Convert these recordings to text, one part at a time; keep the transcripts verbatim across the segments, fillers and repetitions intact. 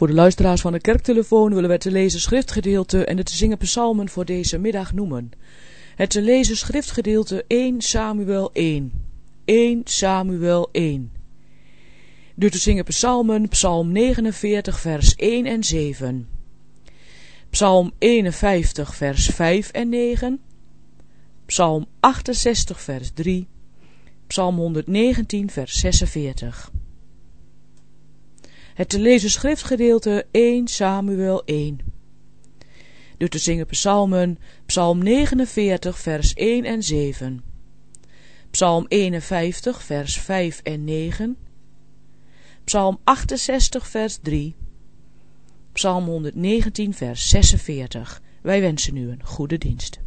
Voor de luisteraars van de kerktelefoon willen we het te lezen schriftgedeelte en de te zingen psalmen voor deze middag noemen. Het te lezen schriftgedeelte één Samuel één. één Samuel één. De te zingen psalmen, psalm negenenveertig vers één en zeven. Psalm eenenvijftig vers vijf en negen. Psalm achtenzestig vers drie. Psalm honderdnegentien vers zesenveertig. Het te lezen schriftgedeelte één Samuel één. De te zingen psalmen, psalm negenenveertig vers één en zeven. Psalm eenenvijftig vers vijf en negen. Psalm achtenzestig vers drie. Psalm honderdnegentien vers zesenveertig. Wij wensen u een goede dienst.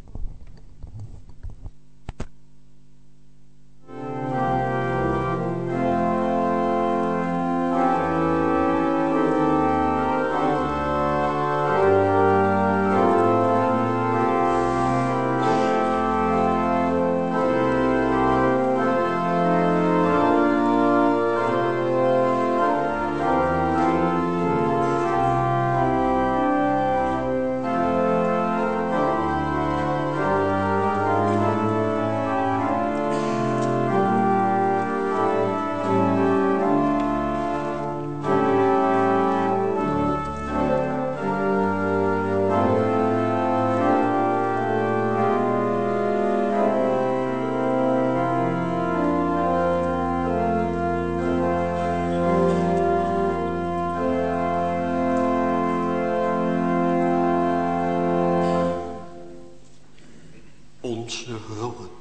Onze hulp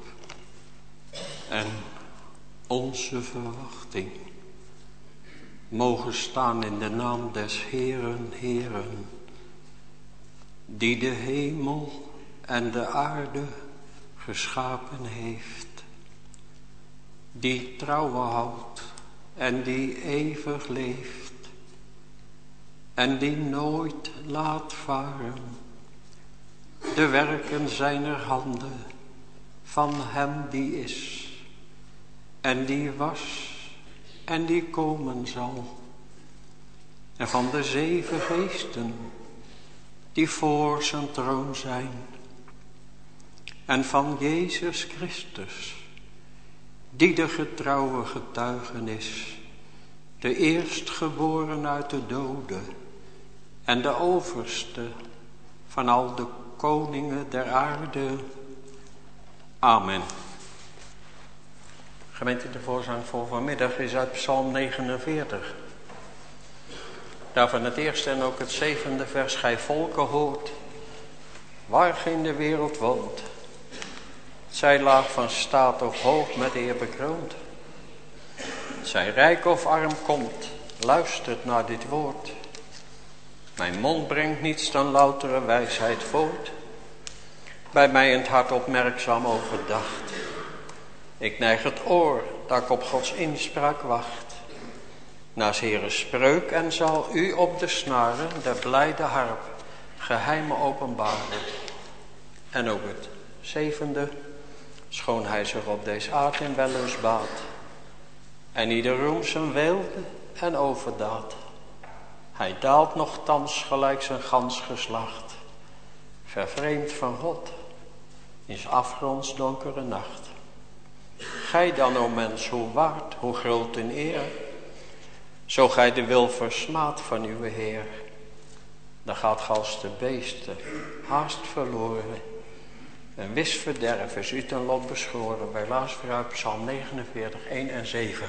en onze verwachting mogen staan in de naam des Heeren, Heeren, die de hemel en de aarde geschapen heeft, die trouwen houdt en die eeuwig leeft en die nooit laat varen de werken zijner handen, van hem die is en die was en die komen zal, en van de zeven geesten die voor zijn troon zijn, en van Jezus Christus die de getrouwe getuigenis, de eerstgeboren uit de doden en de overste van al de koningen der aarde. Amen. Gemeente, de voorzang voor vanmiddag is uit psalm negenenveertig. Daarvan het eerste en ook het zevende vers. Gij volken hoort, waar geen de wereld woont. Zij laag van staat of hoog met eer bekroond. Zij rijk of arm komt, luistert naar dit woord. Mijn mond brengt niets dan loutere wijsheid voort. Bij mij in het hart opmerkzaam overdacht. Ik neig het oor dat ik op Gods inspraak wacht. Naar 's Heeren spreuk en zal u op de snaren der blijde harp geheimen openbaren. En ook het zevende, schoon hij zich op deze aard in wellust baat. En ieder roem zijn weelde en overdaad. Hij daalt nochtans gelijk zijn gans geslacht, vervreemd van God, in 's afgronds donkere nacht. Gij dan, o mens, hoe waard, hoe groot in eer, zo gij de wil versmaadt van uw Heer, dan gaat ge als de beesten haast verloren. En wis verderf is u ten lot beschoren. Wij lazen vooruit psalm negenenveertig, één en zeven.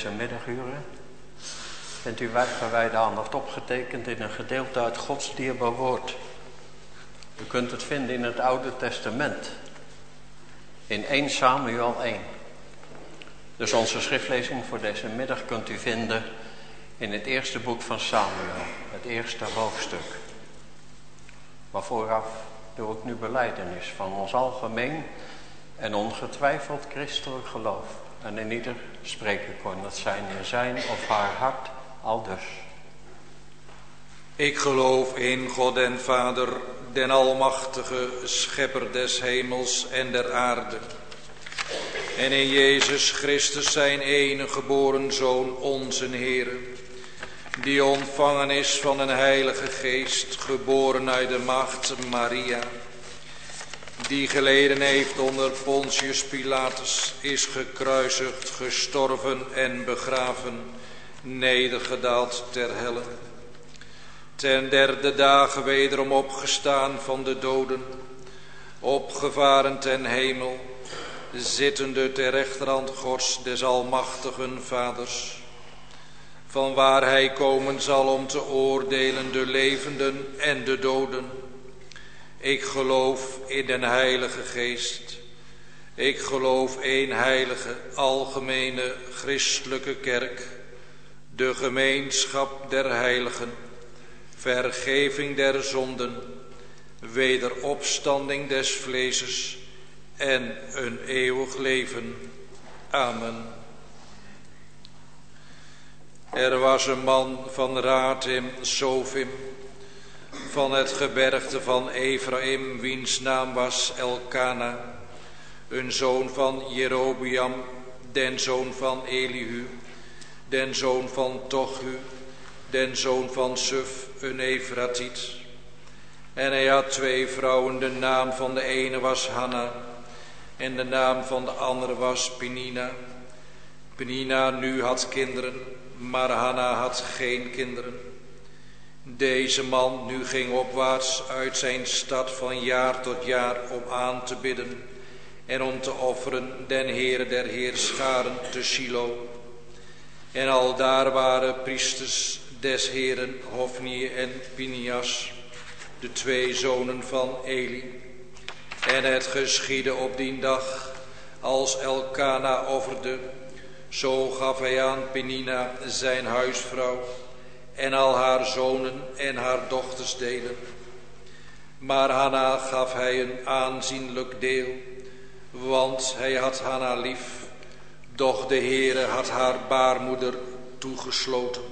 deze middaguren. Vindt u wijdgewijde aandacht opgetekend in een gedeelte uit Gods dierbaar woord. U kunt het vinden in het Oude Testament. In Eerste Samuel één. Dus onze schriftlezing voor deze middag kunt u vinden in het eerste boek van Samuel. Het eerste hoofdstuk. Maar vooraf doe ik nu belijdenis van ons algemeen en ongetwijfeld christelijk geloof. En in ieder spreken kon het zijn in zijn of haar hart aldus. Ik geloof in God en Vader, den almachtige, schepper des hemels en der aarde. En in Jezus Christus zijn enige geboren Zoon, onze Heere, die ontvangen is van een heilige geest, geboren uit de maagd Maria, die geleden heeft onder Pontius Pilatus, is gekruisigd, gestorven en begraven, nedergedaald ter helle. Ten derde dagen wederom opgestaan van de doden, opgevaren ten hemel, zittende ter rechterhand Gods des almachtigen Vaders, van waar hij komen zal om te oordelen de levenden en de doden. Ik geloof in den Heilige Geest. Ik geloof één heilige, algemene, christelijke kerk, de gemeenschap der heiligen, vergeving der zonden, wederopstanding des vleeses en een eeuwig leven. Amen. Er was een man van Ratim Sofim, van het gebergte van Ephraim, wiens naam was Elkana, een zoon van Jerobeam, den zoon van Elihu, den zoon van Tochu, den zoon van Suf, een Efratiet. En hij had twee vrouwen, de naam van de ene was Hanna en de naam van de andere was Penina. Penina nu had kinderen, maar Hanna had geen kinderen. Deze man nu ging opwaarts uit zijn stad van jaar tot jaar om aan te bidden en om te offeren den Heere der Heerscharen te Silo. En aldaar waren priesters des Heeren, Hofni en Pinias, de twee zonen van Eli. En het geschiedde op die dag, als Elkana offerde, zo gaf hij aan Penina zijn huisvrouw en al haar zonen en haar dochters delen. Maar Hanna gaf hij een aanzienlijk deel, want hij had Hanna lief, doch de Heere had haar baarmoeder toegesloten.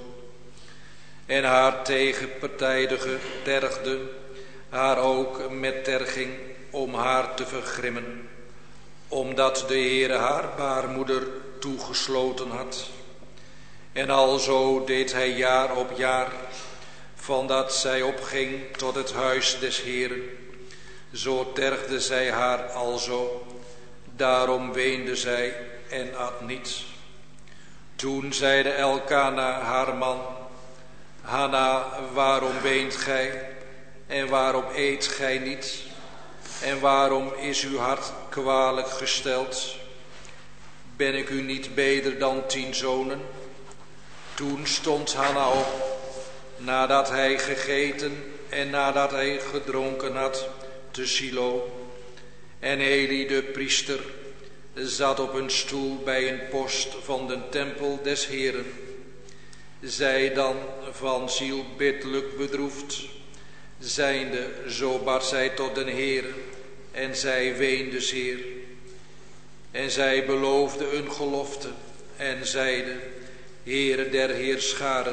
En haar tegenpartijdige tergde haar ook met terging om haar te vergrimmen, omdat de Heere haar baarmoeder toegesloten had. En alzo deed hij jaar op jaar, van dat zij opging tot het huis des Heeren. Zo tergde zij haar alzo, daarom weende zij en at niet. Toen zeide Elkana haar man: Hanna, waarom weent gij en waarom eet gij niet? En waarom is uw hart kwalijk gesteld? Ben ik u niet beter dan tien zonen? Toen stond Hanna op, nadat hij gegeten en nadat hij gedronken had, te Silo. En Eli de priester zat op een stoel bij een post van de tempel des Heeren. Zij dan van ziel bittelijk bedroefd, zijnde, zo bad zij tot den Heere, en zij weende zeer. En zij beloofde een gelofte en zeide: Heere der Heerscharen,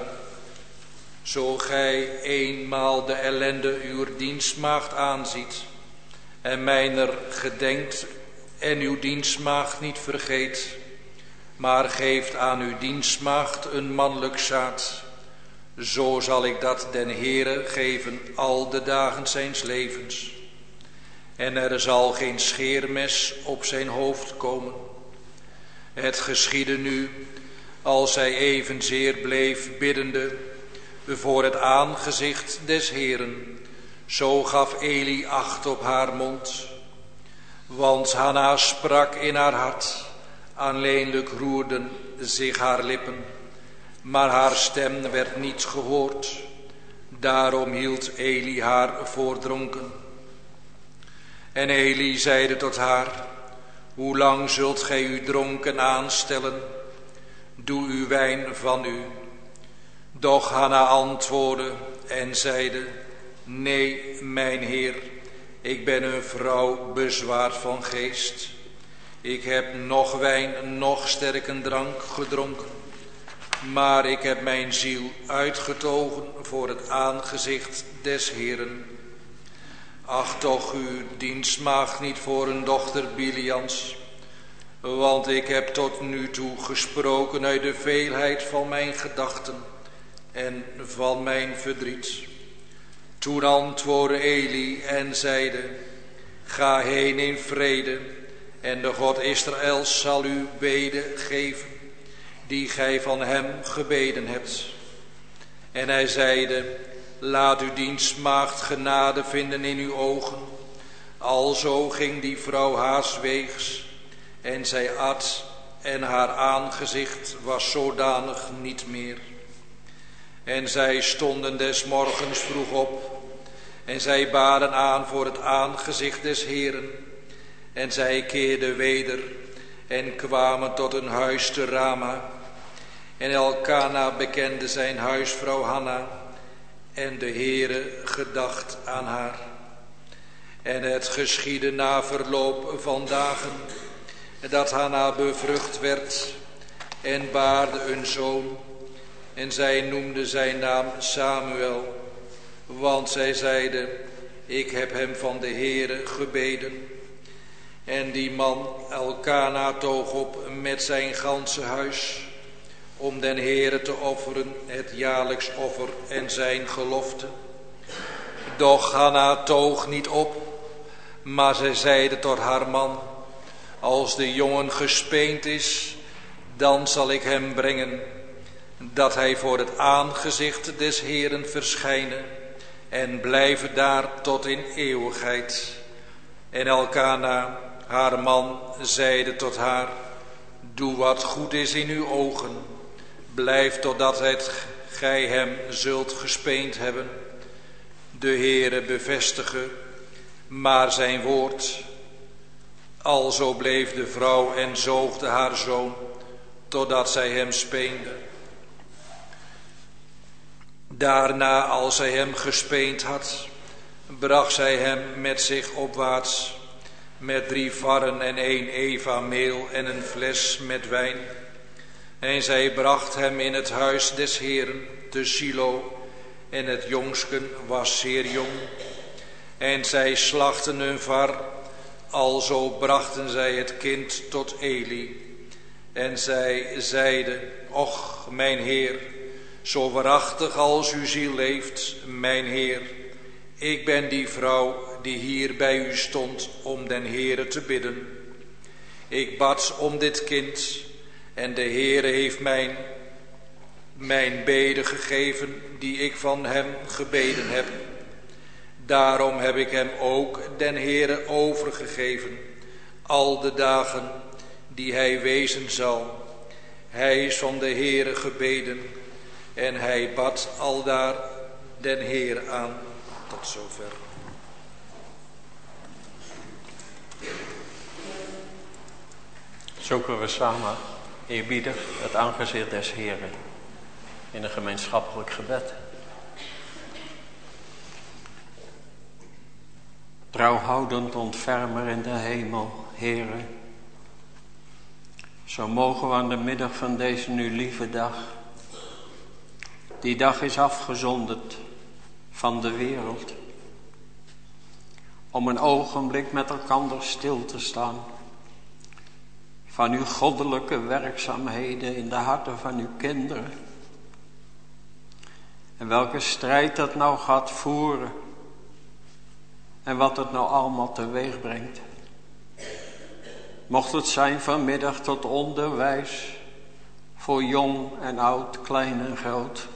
zo gij eenmaal de ellende uw dienstmaagd aanziet en mijner gedenkt en uw dienstmaagd niet vergeet, maar geeft aan uw dienstmaagd een mannelijk zaad, zo zal ik dat den Heere geven al de dagen zijns levens. En er zal geen scheermes op zijn hoofd komen. Het geschiedde nu, als zij evenzeer bleef biddende voor het aangezicht des Heeren, zo gaf Eli acht op haar mond. Want Hanna sprak in haar hart: Aanleenlijk roerden zich haar lippen, maar haar stem werd niet gehoord. Daarom hield Eli haar voor dronken. En Eli zeide tot haar: hoe lang zult gij u dronken aanstellen? Doe uw wijn van u. Doch Hanna antwoordde en zeide: nee, mijn heer, ik ben een vrouw bezwaard van geest. Ik heb noch wijn, noch sterke drank gedronken, maar ik heb mijn ziel uitgetogen voor het aangezicht des Heeren. Acht toch uw dienstmaagd niet voor een dochter Bilians, want ik heb tot nu toe gesproken uit de veelheid van mijn gedachten en van mijn verdriet. Toen antwoordde Eli en zeide: ga heen in vrede, en de God Israëls zal u bede geven, die gij van hem gebeden hebt. En hij zeide: laat uw dienstmaagd genade vinden in uw ogen. Alzo ging die vrouw haars weegs, en zij at, en haar aangezicht was zodanig niet meer. En zij stonden des morgens vroeg op, en zij baden aan voor het aangezicht des Heeren. En zij keerden weder en kwamen tot een huis te Rama. En Elkana bekende zijn huisvrouw Hanna, en de Heere gedacht aan haar. En het geschiedde na verloop van dagen, dat Hanna bevrucht werd en baarde een zoon. En zij noemde zijn naam Samuel, want zij zeide: ik heb hem van de Heere gebeden. En die man Elkana toog op met zijn ganse huis, om den Heere te offeren het jaarlijks offer en zijn gelofte. Doch Hanna toog niet op, maar zij zeide tot haar man: als de jongen gespeend is, dan zal ik hem brengen, dat hij voor het aangezicht des Heeren verschijne en blijven daar tot in eeuwigheid. En Elkana, haar man, zeide tot haar: doe wat goed is in uw ogen, blijf totdat het gij hem zult gespeend hebben. De Heere bevestige maar zijn woord. Alzo bleef de vrouw en zoogde haar zoon, totdat zij hem speende. Daarna, als zij hem gespeend had, bracht zij hem met zich opwaarts, met drie varren en één eva meel en een fles met wijn. En zij bracht hem in het huis des Heeren te Silo, en het jongsken was zeer jong. En zij slachten een var, alzo brachten zij het kind tot Eli. En zij zeide: och, mijn Heer, zo waarachtig als uw ziel leeft, mijn Heer, ik ben die vrouw die hier bij u stond om den Heere te bidden. Ik bad om dit kind, en de Heere heeft mijn, mijn bede gegeven die ik van hem gebeden heb. Daarom heb ik hem ook den Heere overgegeven, al de dagen die hij wezen zal. Hij is van de Heere gebeden, en hij bad aldaar den Heere aan. Tot zover. Zoeken we samen eerbiedig het aangezicht des Heeren in een gemeenschappelijk gebed. Trouwhoudend ontfermer in de hemel, Heere, zo mogen we aan de middag van deze nu lieve dag, die dag is afgezonderd van de wereld, om een ogenblik met elkander stil te staan van uw goddelijke werkzaamheden in de harten van uw kinderen. En welke strijd dat nou gaat voeren en wat het nou allemaal teweeg brengt. Mocht het zijn vanmiddag tot onderwijs voor jong en oud, klein en groot.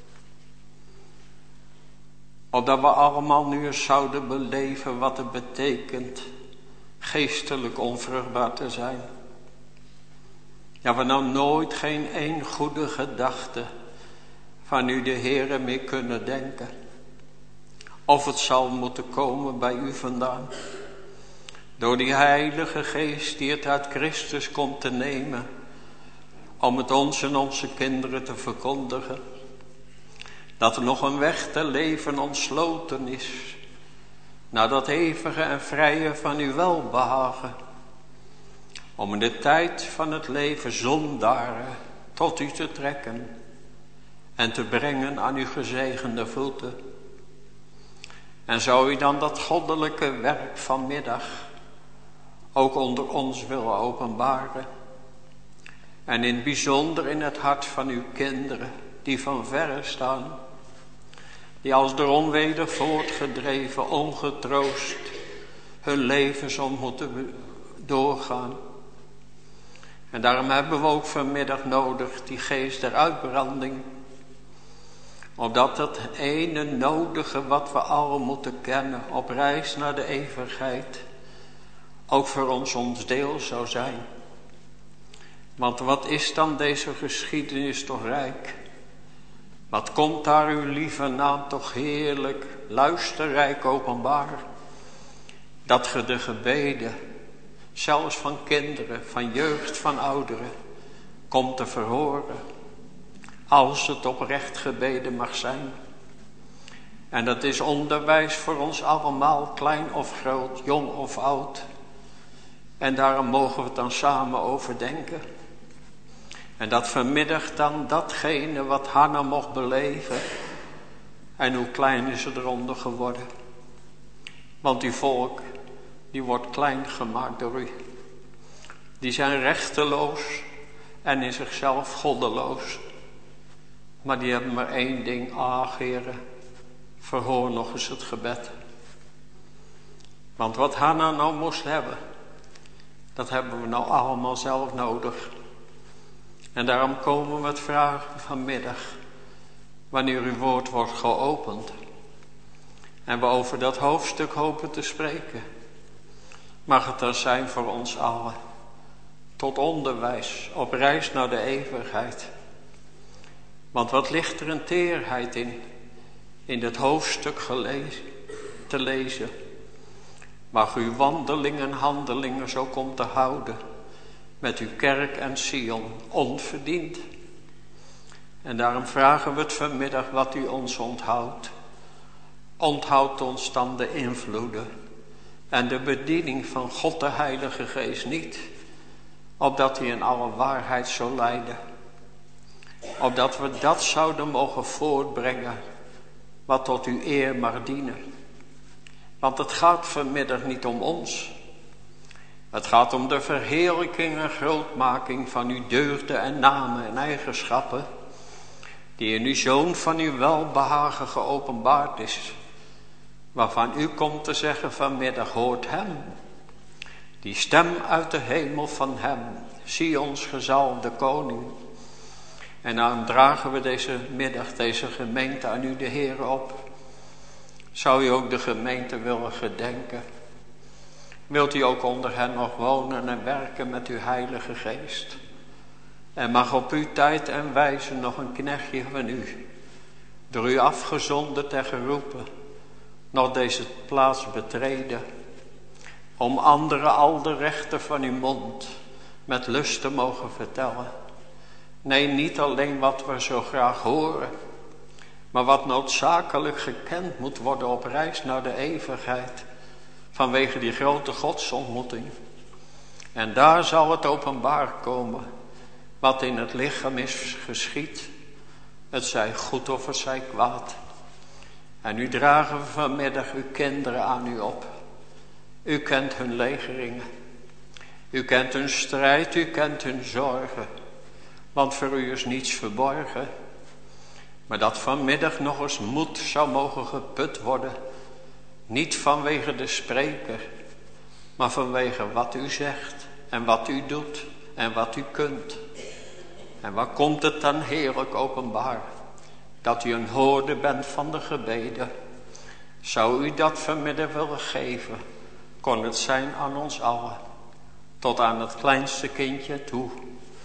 Opdat we allemaal nu eens zouden beleven wat het betekent geestelijk onvruchtbaar te zijn. Ja, we nou nooit geen één goede gedachte van u de Heere meer kunnen denken. Of het zal moeten komen bij u vandaan. Door die Heilige Geest die het uit Christus komt te nemen. Om het ons en onze kinderen te verkondigen. Dat er nog een weg te leven ontsloten is. Naar dat eeuwige en vrije van uw welbehagen. Om in de tijd van het leven zondaren tot u te trekken. En te brengen aan uw gezegende voeten. En zou u dan dat goddelijke werk vanmiddag ook onder ons willen openbaren. En in het bijzonder in het hart van uw kinderen die van verre staan. Die als door onweder voortgedreven, ongetroost hun levens om moeten doorgaan. En daarom hebben we ook vanmiddag nodig die geest der uitbranding. Opdat het ene nodige wat we al moeten kennen op reis naar de eeuwigheid ook voor ons ons deel zou zijn. Want wat is dan deze geschiedenis toch rijk? Wat komt daar uw lieve naam toch heerlijk, luisterrijk openbaar? Dat ge de gebeden, zelfs van kinderen, van jeugd, van ouderen, komt te verhoren. Als het oprecht gebeden mag zijn. En dat is onderwijs voor ons allemaal, klein of groot, jong of oud. En daarom mogen we het dan samen overdenken. En dat vanmiddag dan datgene wat Hanna mocht beleven. En hoe klein is het eronder geworden. Want die volk, die wordt klein gemaakt door u. Die zijn rechteloos en in zichzelf goddeloos. Maar die hebben maar één ding, ah Heere, verhoor nog eens het gebed. Want wat Hanna nou moest hebben, dat hebben we nou allemaal zelf nodig. En daarom komen we het vragen vanmiddag, wanneer uw woord wordt geopend. En we over dat hoofdstuk hopen te spreken. Mag het er zijn voor ons allen, tot onderwijs, op reis naar de eeuwigheid. Want wat ligt er een teerheid in, in dit hoofdstuk gelezen, te lezen. Mag uw wandelingen en handelingen zo komt te houden met uw kerk en Sion onverdiend. En daarom vragen we het vanmiddag wat u ons onthoudt. Onthoudt ons dan de invloeden en de bediening van God de Heilige Geest niet, opdat hij in alle waarheid zou leiden. Opdat we dat zouden mogen voortbrengen wat tot uw eer mag dienen. Want het gaat vanmiddag niet om ons. Het gaat om de verheerlijking en grootmaking van uw deugden en namen en eigenschappen, die in uw Zoon van uw welbehagen geopenbaard is. Waarvan u komt te zeggen vanmiddag, hoort hem. Die stem uit de hemel van hem, zie ons gezalfde koning. En daarom dragen we deze middag, deze gemeente aan u de Heer op. Zou u ook de gemeente willen gedenken? Wilt u ook onder hen nog wonen en werken met uw Heilige Geest? En mag op uw tijd en wijze nog een knechtje van u, door u afgezonderd en geroepen, nog deze plaats betreden, om anderen al de rechten van uw mond met lust te mogen vertellen. Nee, niet alleen wat we zo graag horen, maar wat noodzakelijk gekend moet worden op reis naar de eeuwigheid, vanwege die grote godsontmoeting. En daar zal het openbaar komen, wat in het lichaam is geschied, het zij goed of het zij kwaad. En nu dragen we vanmiddag uw kinderen aan u op. U kent hun legeringen, u kent hun strijd, u kent hun zorgen. Want voor u is niets verborgen. Maar dat vanmiddag nog eens moed zou mogen geput worden. Niet vanwege de spreker. Maar vanwege wat u zegt. En wat u doet. En wat u kunt. En waar komt het dan heerlijk openbaar. Dat u een hoorder bent van de gebeden. Zou u dat vanmiddag willen geven. Kon het zijn aan ons allen. Tot aan het kleinste kindje toe.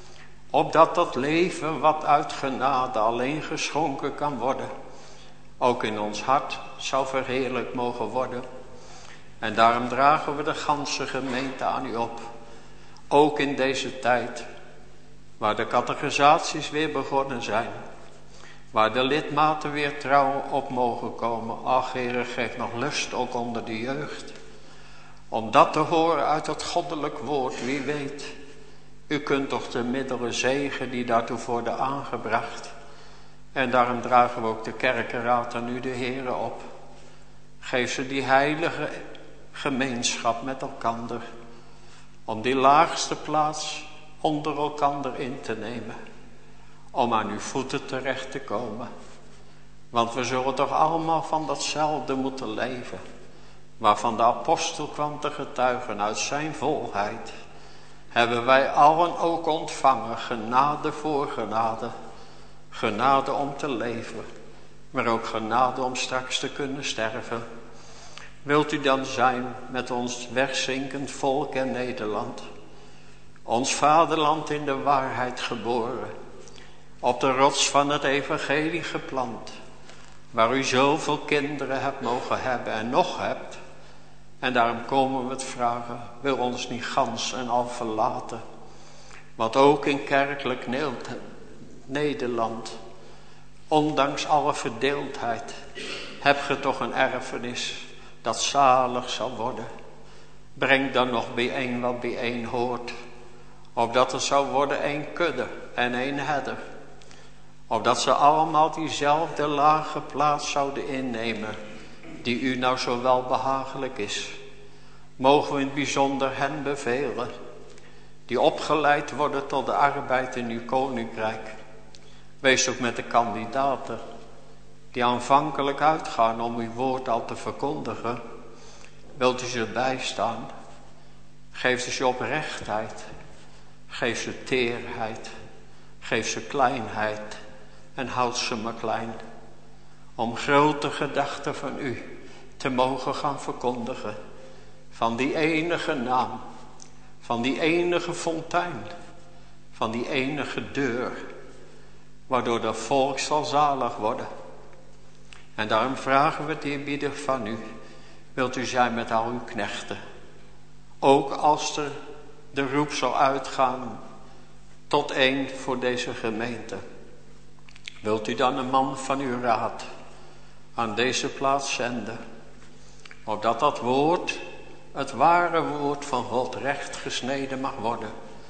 opdat dat leven wat uit genade alleen geschonken kan worden, ook in ons hart zou verheerlijk mogen worden. En daarom dragen we de ganse gemeente aan u op. Ook in deze tijd, waar de catechisaties weer begonnen zijn. Waar de lidmaten weer trouw op mogen komen. Ach, Heere, geef nog lust ook onder de jeugd. Om dat te horen uit het goddelijk woord, wie weet. U kunt toch de middelen zegen die daartoe worden aangebracht. En daarom dragen we ook de kerkenraad aan u, de Heere, op. Geef ze die heilige gemeenschap met elkander. Om die laagste plaats onder elkander in te nemen. Om aan uw voeten terecht te komen. Want we zullen toch allemaal van datzelfde moeten leven. Waarvan de apostel kwam te getuigen uit zijn volheid. Hebben wij allen ook ontvangen genade voor genade. Genade om te leven. Maar ook genade om straks te kunnen sterven. Wilt u dan zijn met ons wegzinkend volk en Nederland. Ons vaderland in de waarheid geboren. Op de rots van het evangelie geplant. Waar u zoveel kinderen hebt mogen hebben en nog hebt. En daarom komen we het vragen. Wil ons niet gans en al verlaten. Want ook in kerkelijk Nederland. Ondanks alle verdeeldheid. Heb je toch een erfenis. Dat zalig zal worden. Breng dan nog bijeen wat bijeen hoort. Opdat er zou worden één kudde en één herder. Opdat ze allemaal diezelfde lage plaats zouden innemen. Die u nou zo welbehagelijk is. Mogen we in het bijzonder hen bevelen. Die opgeleid worden tot de arbeid in uw koninkrijk. Wees ook met de kandidaten. Die aanvankelijk uitgaan om uw woord al te verkondigen. Wilt u ze bijstaan. Geef ze oprechtheid. Geef ze teerheid. Geef ze kleinheid. En houd ze maar klein. Om grote gedachten van u te mogen gaan verkondigen. Van die enige naam. Van die enige fontein. Van die enige deur. Waardoor de volk zal zalig worden. En daarom vragen we het eerbiedig van u. Wilt u zijn met al uw knechten. Ook als er de roep zal uitgaan. Tot één voor deze gemeente. Wilt u dan een man van uw raad. Aan deze plaats zenden. Opdat dat woord. Het ware woord van God recht gesneden mag worden.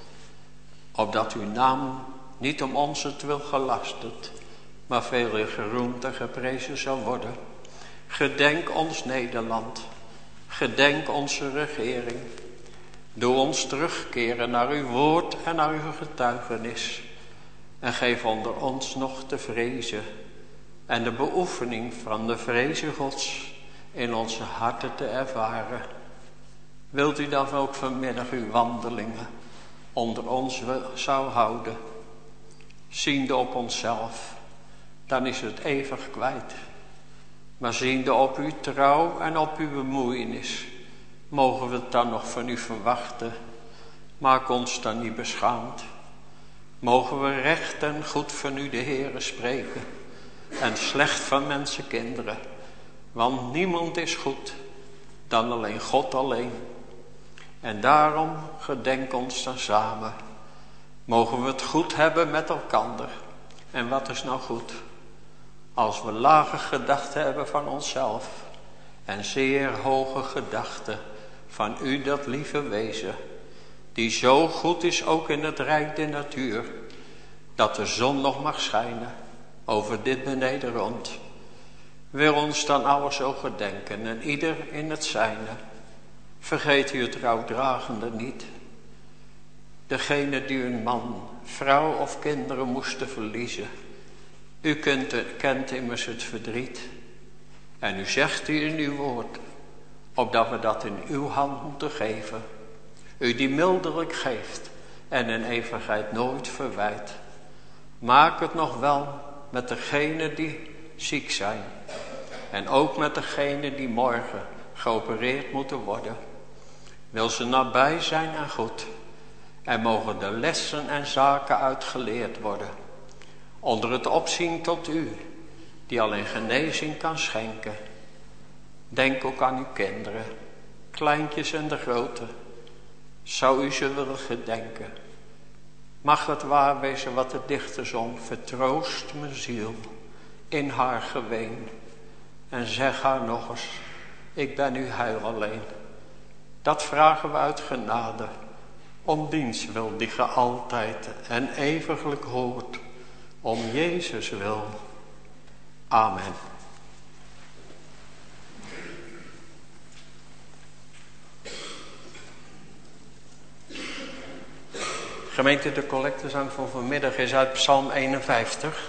Opdat uw naam niet om onzentwil gelasterd. Maar veel geroemd en geprezen zal worden. Gedenk ons Nederland. Gedenk onze regering. Doe ons terugkeren naar uw woord en naar uw getuigenis. En geef onder ons nog de vrezen. En de beoefening van de vrezen Gods in onze harten te ervaren. Wilt u dan ook vanmiddag uw wandelingen onder ons zou houden. Ziende op onszelf. Dan is het eeuwig kwijt. Maar ziende op uw trouw en op uw bemoeienis. Mogen we het dan nog van u verwachten. Maak ons dan niet beschaamd. Mogen we recht en goed van u de Heere spreken. En slecht van mensenkinderen. Want niemand is goed. Dan alleen God alleen. En daarom gedenk ons dan samen. Mogen we het goed hebben met elkander. En wat is nou goed? Als we lage gedachten hebben van onszelf. En zeer hoge gedachten van u dat lieve wezen. Die zo goed is ook in het rijk der natuur. Dat de zon nog mag schijnen over dit beneden rond. Wil ons dan alles zo gedenken en ieder in het zijne. Vergeet u het rouwdragende niet. Degene die een man, vrouw of kinderen moesten verliezen. U kent, kent immers het verdriet. En u zegt u in uw woord. Opdat we dat in uw hand moeten geven. U die mildelijk geeft. En in eeuwigheid nooit verwijt. Maak het nog wel met degenen die ziek zijn. En ook met degenen die morgen geopereerd moeten worden. Wil ze nabij zijn en goed. En mogen de lessen en zaken uitgeleerd worden. Onder het opzien tot u, die alleen genezing kan schenken. Denk ook aan uw kinderen, kleintjes en de grote. Zou u ze willen gedenken. Mag het waar wezen wat de dichter zong. Vertroost mijn ziel in haar geween. En zeg haar nog eens, ik ben uw heil alleen. Dat vragen we uit genade. Om dienst wil die ge altijd en eeuwiglijk hoort. Om Jezus wil. Amen. Gemeente, de collectezang van vanmiddag is uit Psalm eenenvijftig.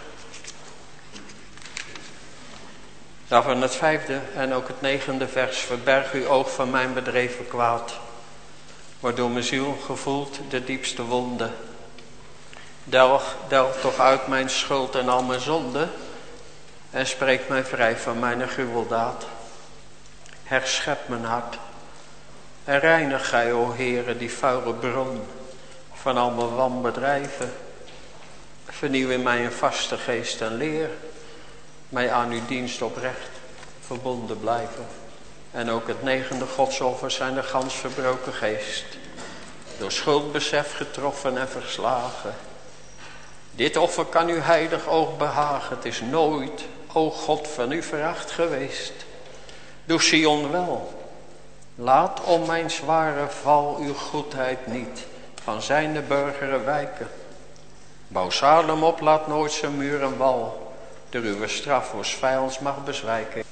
Daarvan het vijfde en ook het negende vers. Verberg uw oog van mijn bedreven kwaad. Waardoor mijn ziel gevoelt de diepste wonde. Delg, delg toch uit mijn schuld en al mijn zonde. En spreek mij vrij van mijn gruweldaad. Herschep mijn hart. En reinig gij, o Heere, die vuile bron. Van al mijn wanbedrijven. Vernieuw in mij een vaste geest en leer. Mij aan uw dienst oprecht verbonden blijven. En ook het negende godsoffer zijn de gans verbroken geest. Door schuldbesef getroffen en verslagen. Dit offer kan uw heilig oog behagen. Het is nooit, o God, van u veracht geweest. Doe Sion wel. Laat om mijn zware val uw goedheid niet van zijn de burgeren wijken. Bouw Salem op, laat nooit zijn muur en wal door uw straf voor vijands mag bezwijken.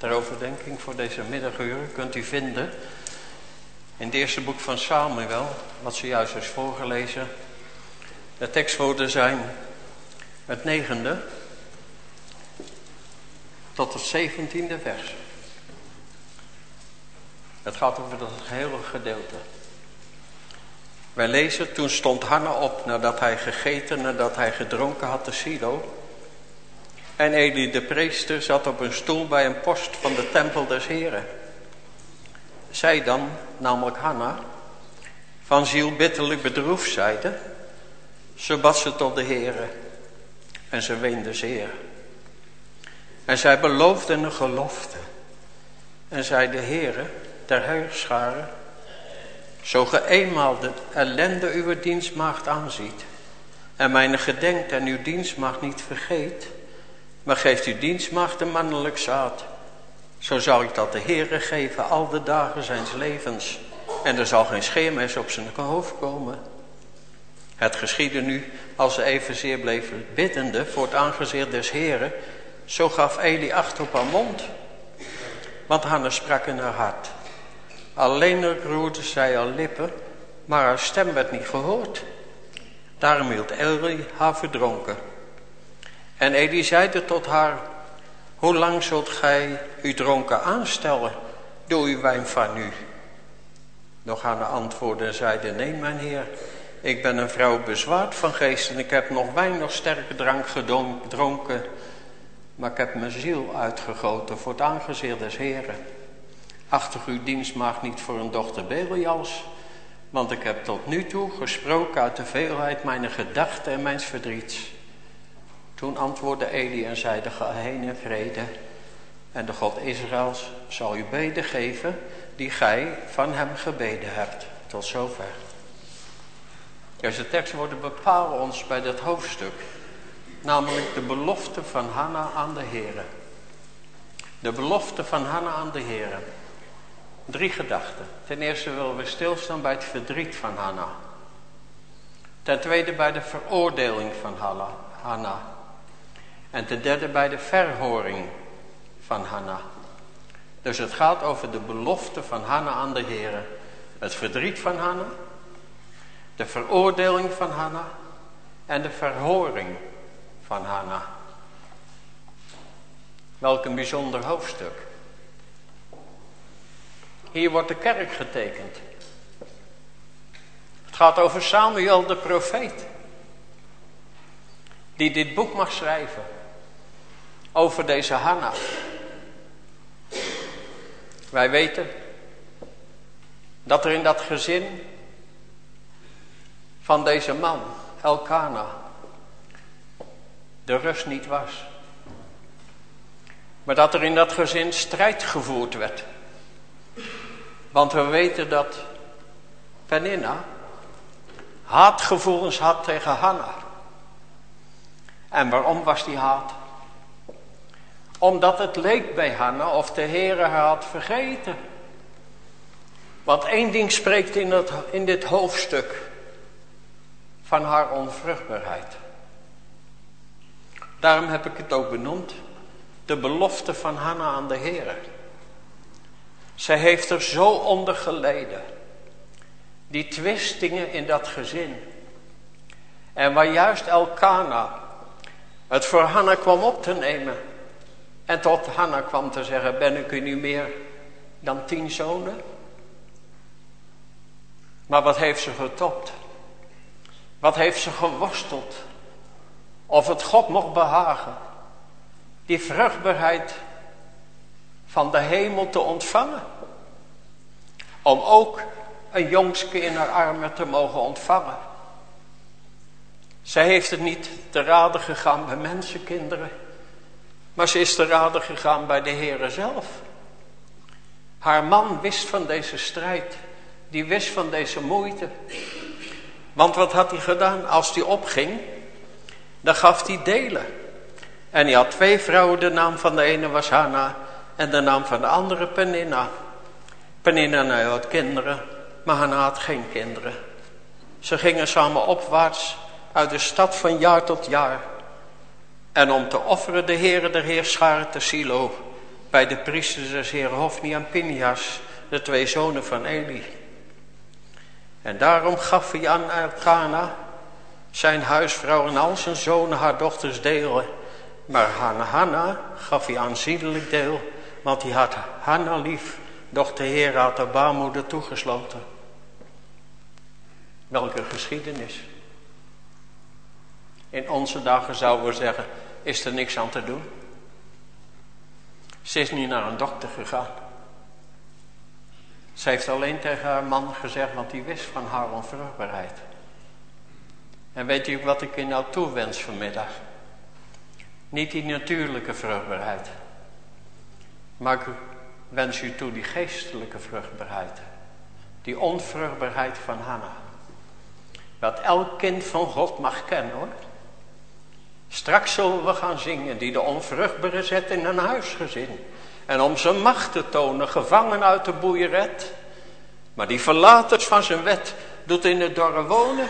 ter overdenking voor deze middaguren kunt u vinden in het eerste boek van Samuel, wat zojuist is voorgelezen. De tekstwoorden zijn het negende tot het zeventiende vers. Het gaat over dat gehele gedeelte. Wij lezen, toen stond Hanna op nadat hij gegeten, nadat hij gedronken had te Silo. En Eli de priester zat op een stoel bij een post van de tempel des Heren. Zij dan, namelijk Hanna, van ziel bitterlijk bedroefd zeide, zo bad ze tot de Heren en ze weende zeer. En zij beloofde een gelofte en zei de Heren der heerscharen, zo ge eenmaal de ellende uw dienstmaagd aanziet en mijn gedenkt en uw dienstmaagd niet vergeet, maar geeft uw dienstmaagd een mannelijk zaad, zo zal ik dat de Heere geven al de dagen zijns levens en er zal geen scheermes op zijn hoofd komen. Het geschiedde nu, als ze evenzeer bleef biddende voor het aangezicht des Heren, zo gaf Eli acht op haar mond, want Hanna sprak in haar hart. Alleen roerde zij haar lippen, maar haar stem werd niet gehoord. Daarom hield Eli haar verdronken. En Eli zeide tot haar, hoe lang zult gij u dronken aanstellen door uw wijn van u? Doch Hanna antwoordde en zeide, nee mijn heer, ik ben een vrouw bezwaard van geest en ik heb nog weinig sterke drank gedronken, maar ik heb mijn ziel uitgegoten voor het aangezicht des Heren. Achtig uw dienstmaagd niet voor een dochter Belials, want ik heb tot nu toe gesproken uit de veelheid mijn gedachten en mijn verdriets. Toen antwoordde Eli en zeide, ga heen in vrede, en de God Israëls zal u beden geven die gij van hem gebeden hebt. Tot zover. Deze tekstwoorden bepalen ons bij dit hoofdstuk, namelijk de belofte van Hanna aan de Heere. De belofte van Hanna aan de Heere. Drie gedachten. Ten eerste willen we stilstaan bij het verdriet van Hanna. Ten tweede bij de veroordeling van Hanna. En ten derde bij de verhoring van Hanna. Dus het gaat over de belofte van Hanna aan de Heere. Het verdriet van Hanna, de veroordeling van Hanna en de verhoring van Hanna. Welk een bijzonder hoofdstuk. Hier wordt de kerk getekend. Het gaat over Samuel de profeet, die dit boek mag schrijven over deze Hanna. Wij weten dat er in dat gezin van deze man, Elkana, de rust niet was. Maar dat er in dat gezin strijd gevoerd werd. Want we weten dat Peninna haatgevoelens had tegen Hanna. En waarom was die haat? Omdat het leek bij Hanna of de Heere haar had vergeten. Want één ding spreekt in, het, in dit hoofdstuk van haar onvruchtbaarheid. Daarom heb ik het ook benoemd, de belofte van Hanna aan de Heere. Zij heeft er zo onder geleden. Die twistingen in dat gezin. En waar juist Elkana het voor Hanna kwam op te nemen. En tot Hanna kwam te zeggen, ben ik u nu meer dan tien zonen? Maar wat heeft ze getopt? Wat heeft ze geworsteld? Of het God mocht behagen. Die vruchtbaarheid van de hemel te ontvangen. Om ook een jongske in haar armen te mogen ontvangen. Zij heeft het niet te raden gegaan bij mensenkinderen. Maar ze is te raden gegaan bij de Heere zelf. Haar man wist van deze strijd. Die wist van deze moeite. Want wat had hij gedaan? Als hij opging, dan gaf hij delen. En hij had twee vrouwen. De naam van de ene was Hanna. En de naam van de andere Peninna. Peninna had kinderen. Maar Hanna had geen kinderen. Ze gingen samen opwaarts uit de stad van jaar tot jaar. En om te offeren de Heere der Heerscharen te Silo, bij de priesters des Heeren Hofni en Pinchas, de twee zonen van Eli. En daarom gaf hij aan Elkana, zijn huisvrouw, en al zijn zonen haar dochters delen. Maar aan Hanna gaf hij aanzienlijk deel, want hij had Hanna lief, doch de Heer had haar baarmoeder toegesloten. Welke geschiedenis. In onze dagen zouden we zeggen, is er niks aan te doen. Ze is niet naar een dokter gegaan. Ze heeft alleen tegen haar man gezegd, want die wist van haar onvruchtbaarheid. En weet u wat ik u nou toewens vanmiddag? Niet die natuurlijke vruchtbaarheid. Maar ik wens u toe die geestelijke vruchtbaarheid. Die onvruchtbaarheid van Hanna. Wat elk kind van God mag kennen, hoor. Straks zullen we gaan zingen, die de onvruchtbare zet in een huisgezin. En om zijn macht te tonen, gevangen uit de boeieret. Maar die verlaters van zijn wet doet in het dorre wonen.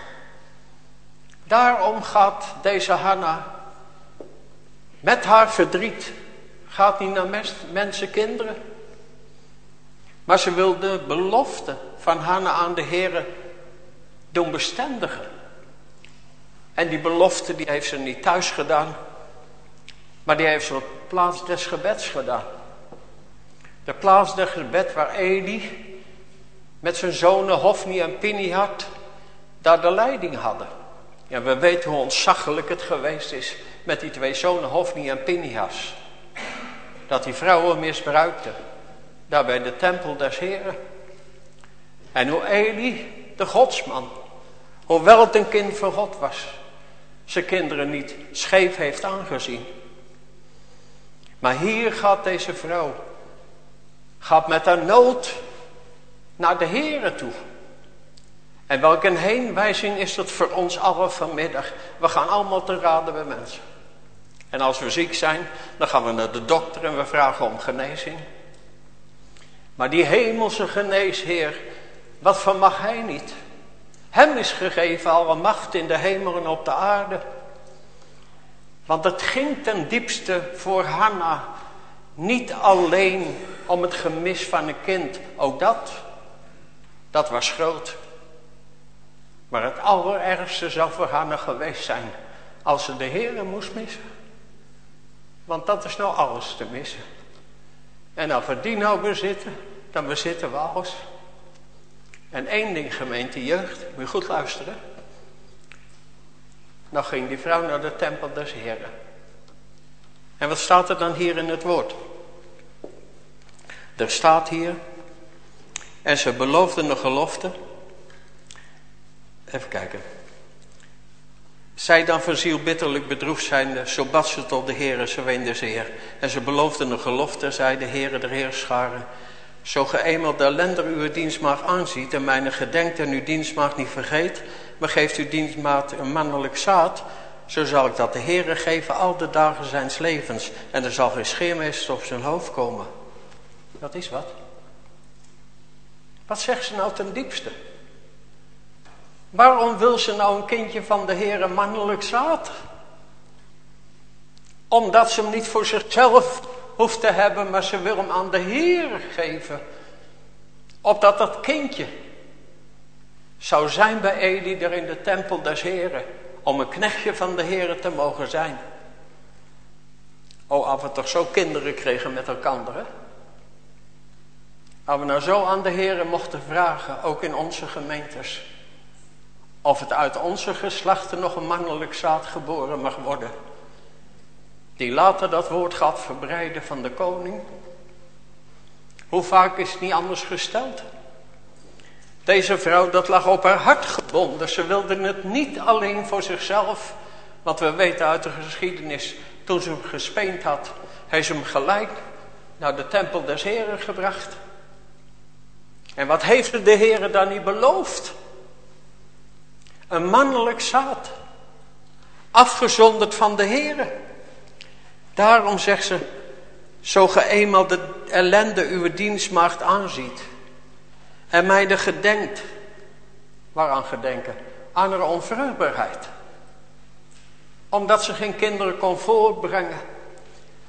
Daarom gaat deze Hanna met haar verdriet, gaat niet naar mensen, kinderen. Maar ze wil de belofte van Hanna aan de Heere doen bestendigen. En die belofte die heeft ze niet thuis gedaan, maar die heeft ze op de plaats des gebeds gedaan. De plaats des gebeds waar Eli met zijn zonen Hofni en Pinchas daar de leiding hadden. En we weten hoe ontzaglijk het geweest is met die twee zonen Hofni en Pinchas. Dat die vrouwen misbruikten, daar bij de tempel des Heren. En hoe Eli, de godsman, hoewel het een kind van God was, zijn kinderen niet scheef heeft aangezien. Maar hier gaat deze vrouw, gaat met haar nood naar de Heere toe. En welke een heenwijzing is dat voor ons allen vanmiddag. We gaan allemaal te raden bij mensen. En als we ziek zijn, dan gaan we naar de dokter en we vragen om genezing. Maar die hemelse geneesheer, wat vermag hij niet? Hem is gegeven alle macht in de hemel en op de aarde. Want het ging ten diepste voor Hanna niet alleen om het gemis van een kind. Ook dat, dat was groot. Maar het allerergste zou voor Hanna geweest zijn als ze de Heere moest missen. Want dat is nou alles te missen. En als we die nou bezitten, dan bezitten we alles. En één ding, gemeente jeugd, moet je goed luisteren. Dan ging die vrouw naar de tempel des Heren. En wat staat er dan hier in het woord? Er staat hier, en ze beloofden een gelofte. Even kijken. Zij dan van ziel bitterlijk bedroefd zijnde, zo bad ze tot de Heere, ze weende zeer. En ze beloofden een gelofte, zei de Heere der Heerscharen. Zo ge eenmaal de ellende uw dienstmaagd aanziet en mijne gedenkt en uw dienstmaagd niet vergeet, maar geeft uw dienstmaagd een mannelijk zaad, zo zal ik dat de Heere geven al de dagen zijns levens. En er zal geen scheermeester op zijn hoofd komen. Dat is wat. Wat zegt ze nou ten diepste? Waarom wil ze nou een kindje van de Heere mannelijk zaad? Omdat ze hem niet voor zichzelf hoeft te hebben, maar ze wil hem aan de Heere geven. Opdat dat kindje zou zijn bij Eli er in de tempel des Heren, om een knechtje van de Heere te mogen zijn. Oh, als we toch zo kinderen kregen met elkaar, hè? Als we nou zo aan de Heere mochten vragen, ook in onze gemeentes, of het uit onze geslachten nog een mannelijk zaad geboren mag worden, die later dat woord gaat verbreiden van de koning. Hoe vaak is het niet anders gesteld? Deze vrouw, dat lag op haar hart gebonden. Ze wilde het niet alleen voor zichzelf. Want we weten uit de geschiedenis, toen ze hem gespeend had, heeft ze hem gelijk naar de tempel des Heren gebracht. En wat heeft de Heere dan niet beloofd? Een mannelijk zaad. Afgezonderd van de Heere. Daarom zegt ze, zo ge eenmaal de ellende uw dienstmaagd aanziet en mij de gedenkt. Waaraan gedenken? Aan haar onvruchtbaarheid. Omdat ze geen kinderen kon voortbrengen.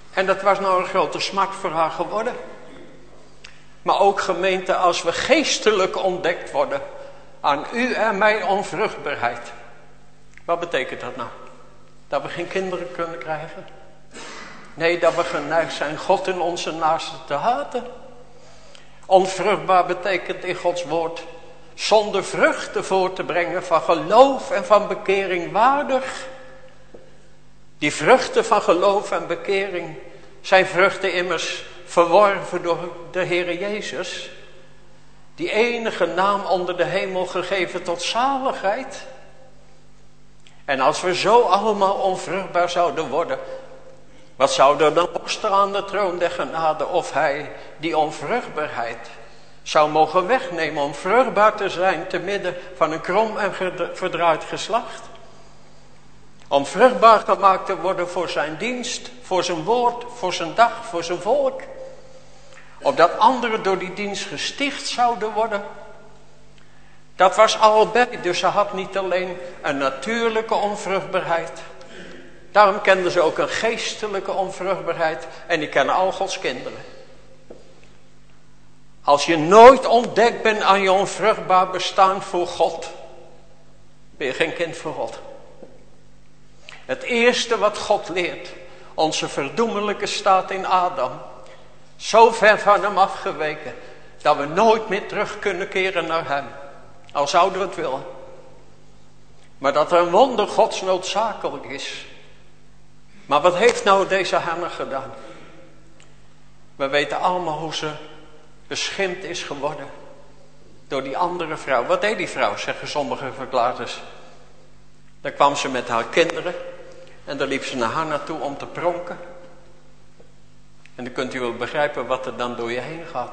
En dat was nou een grote smart voor haar geworden. Maar ook gemeente, als we geestelijk ontdekt worden aan u en mijn onvruchtbaarheid. Wat betekent dat nou? Dat we geen kinderen kunnen krijgen? Nee, dat we geneigd zijn God en onze naaste te haten. Onvruchtbaar betekent in Gods woord zonder vruchten voor te brengen van geloof en van bekering waardig. Die vruchten van geloof en bekering zijn vruchten immers verworven door de Heere Jezus. Die enige naam onder de hemel gegeven tot zaligheid. En als we zo allemaal onvruchtbaar zouden worden, wat zou er dan posten aan de troon der genade of hij die onvruchtbaarheid zou mogen wegnemen om vruchtbaar te zijn te midden van een krom en verdraaid geslacht. Om vruchtbaar gemaakt te worden voor zijn dienst, voor zijn woord, voor zijn dag, voor zijn volk. Opdat anderen door die dienst gesticht zouden worden. Dat was allebei, dus ze had niet alleen een natuurlijke onvruchtbaarheid. Daarom kenden ze ook een geestelijke onvruchtbaarheid en die kennen al Gods kinderen. Als je nooit ontdekt bent aan je onvruchtbaar bestaan voor God, ben je geen kind voor God. Het eerste wat God leert, onze verdoemelijke staat in Adam, zo ver van hem afgeweken, dat we nooit meer terug kunnen keren naar hem. Al zouden we het willen. Maar dat er een wonder Gods noodzakelijk is. Maar wat heeft nou deze Hanna gedaan? We weten allemaal hoe ze beschimpt is geworden door die andere vrouw. Wat deed die vrouw, zeggen sommige verklaarders. Dan kwam ze met haar kinderen en dan liep ze naar Hanna toe om te pronken. En dan kunt u wel begrijpen wat er dan door je heen gaat.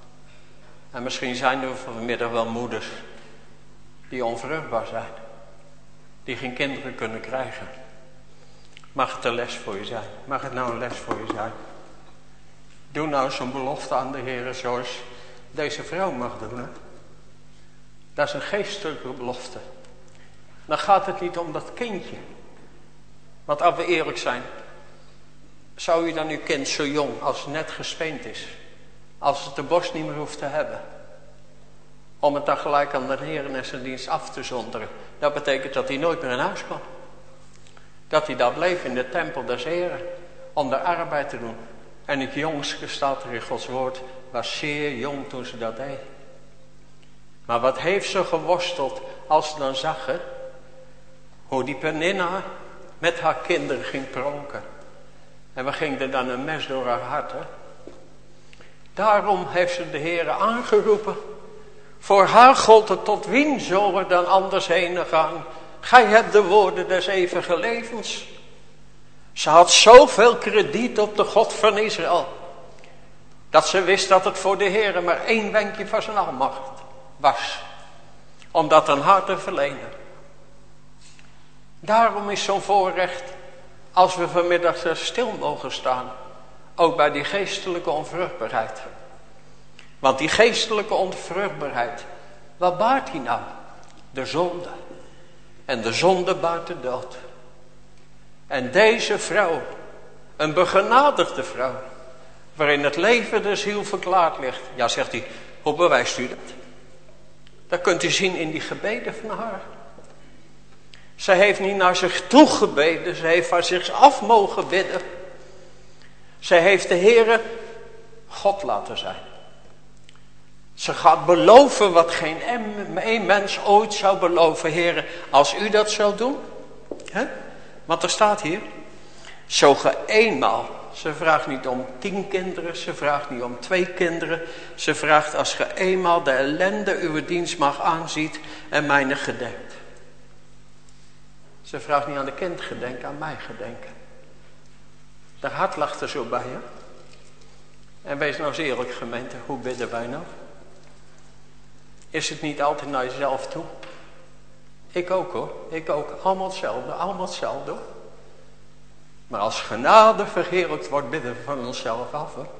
En misschien zijn er vanmiddag wel moeders die onvruchtbaar zijn. Die geen kinderen kunnen krijgen. Mag het een les voor je zijn? Mag het nou een les voor je zijn? Doe nou zo'n belofte aan de Heer zoals deze vrouw mag doen. Hè? Dat is een geestelijke belofte. Dan gaat het niet om dat kindje. Want als we eerlijk zijn, zou u dan uw kind zo jong als het net gespeend is, als het de borst niet meer hoeft te hebben, om het dan gelijk aan de Heer en zijn dienst af te zonderen. Dat betekent dat hij nooit meer in huis kwam. Dat hij daar bleef in de tempel des Heren om de arbeid te doen. En het jongste, staat er in Gods woord, was zeer jong toen ze dat deed. Maar wat heeft ze geworsteld als ze dan zag, hè? Hoe die Peninna met haar kinderen ging pronken. En we gingen er dan een mes door haar hart, hè? Daarom heeft ze de Heere aangeroepen. Voor haar gold het, tot wien zullen we dan anders heen gaan? Gij hebt de woorden des eeuwige levens. Ze had zoveel krediet op de God van Israël, dat ze wist dat het voor de Heere maar één wenkje van zijn almacht was. Om dat aan haar te verlenen. Daarom is zo'n voorrecht, als we vanmiddag stil mogen staan, ook bij die geestelijke onvruchtbaarheid. Want die geestelijke onvruchtbaarheid, wat baart die nou? De zonde. En de zonde baart de dood. En deze vrouw, een begenadigde vrouw, waarin het leven de ziel verklaard ligt. Ja, zegt hij, hoe bewijst u dat? Dat kunt u zien in die gebeden van haar. Ze heeft niet naar zich toe gebeden, ze heeft van zich af mogen bidden. Ze heeft de Heere God laten zijn. Ze gaat beloven wat geen één mens ooit zou beloven. Heere, als u dat zou doen. Hè? Want er staat hier. Zo ge eenmaal. Ze vraagt niet om tien kinderen. Ze vraagt niet om twee kinderen. Ze vraagt als ge eenmaal de ellende uw dienst mag aanziet. En mijne gedenkt. Ze vraagt niet aan de kind gedenken. Aan mij gedenken. Haar hart lag er zo bij. Hè? En wees nou eens eerlijk gemeente. Hoe bidden wij nou? Is het niet altijd naar jezelf toe? Ik ook hoor. Ik ook. Allemaal hetzelfde. Allemaal hetzelfde hoor. Maar als genade verheerlijkt wordt, bidden we van onszelf af. Hoor.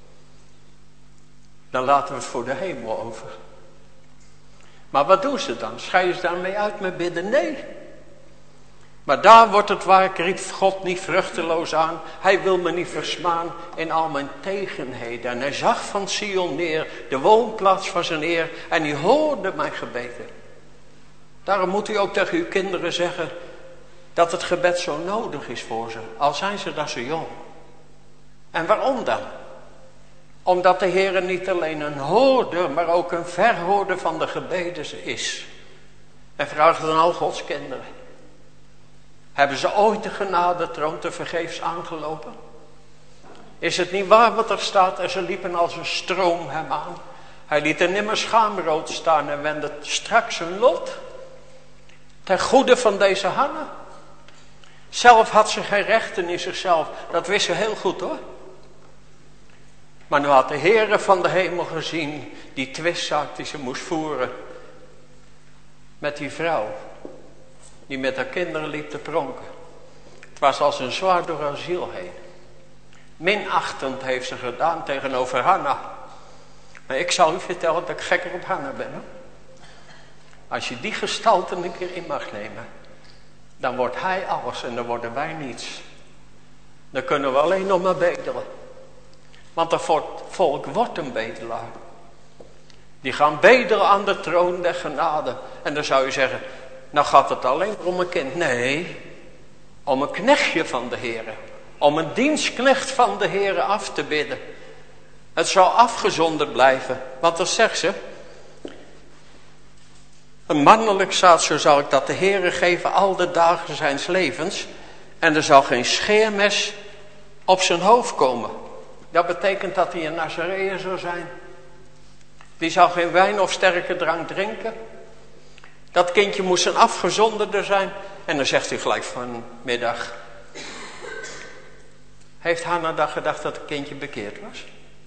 Dan laten we het voor de hemel over. Maar wat doen ze dan? Scheiden ze daarmee uit met bidden? Nee. Maar daar wordt het waar, ik riep God niet vruchteloos aan. Hij wil me niet versmaan in al mijn tegenheden. En hij zag van Sion neer, de woonplaats van zijn eer. En hij hoorde mijn gebeden. Daarom moet u ook tegen uw kinderen zeggen dat het gebed zo nodig is voor ze. Al zijn ze dan zo jong. En waarom dan? Omdat de Heer niet alleen een hoorder, maar ook een verhoorder van de gebeden is. En vraag dan al Gods kinderen. Hebben ze ooit de genadetroon te vergeefs aangelopen? Is het niet waar wat er staat? En ze liepen als een stroom hem aan. Hij liet er nimmer schaamrood staan en wendde straks hun lot. Ten goede van deze Hanna. Zelf had ze geen rechten in zichzelf. Dat wist ze heel goed hoor. Maar nu had de Heere van de hemel gezien die twistzaak die ze moest voeren. Met die vrouw. Die met haar kinderen liep te pronken. Het was als een zwaard door haar ziel heen. Minachtend heeft ze gedaan tegenover Hanna. Maar ik zal u vertellen dat ik gekker op Hanna ben. Hè? Als je die gestalte een keer in mag nemen. Dan wordt hij alles en dan worden wij niets. Dan kunnen we alleen nog maar bedelen. Want dat volk wordt een bedelaar. Die gaan bedelen aan de troon der genade. En dan zou je zeggen, nou gaat het alleen om een kind. Nee, om een knechtje van de Heere. Om een dienstknecht van de Heere af te bidden. Het zal afgezonderd blijven. Want dan zegt ze, een mannelijk zaad, zo zal ik dat de Heere geven al de dagen zijns levens. En er zal geen scheermes op zijn hoofd komen. Dat betekent dat hij een Nazareër zou zijn. Die zou geen wijn of sterke drank drinken. Dat kindje moest een afgezonderde zijn. En dan zegt u gelijk vanmiddag. Heeft Hanna dan gedacht dat het kindje bekeerd was?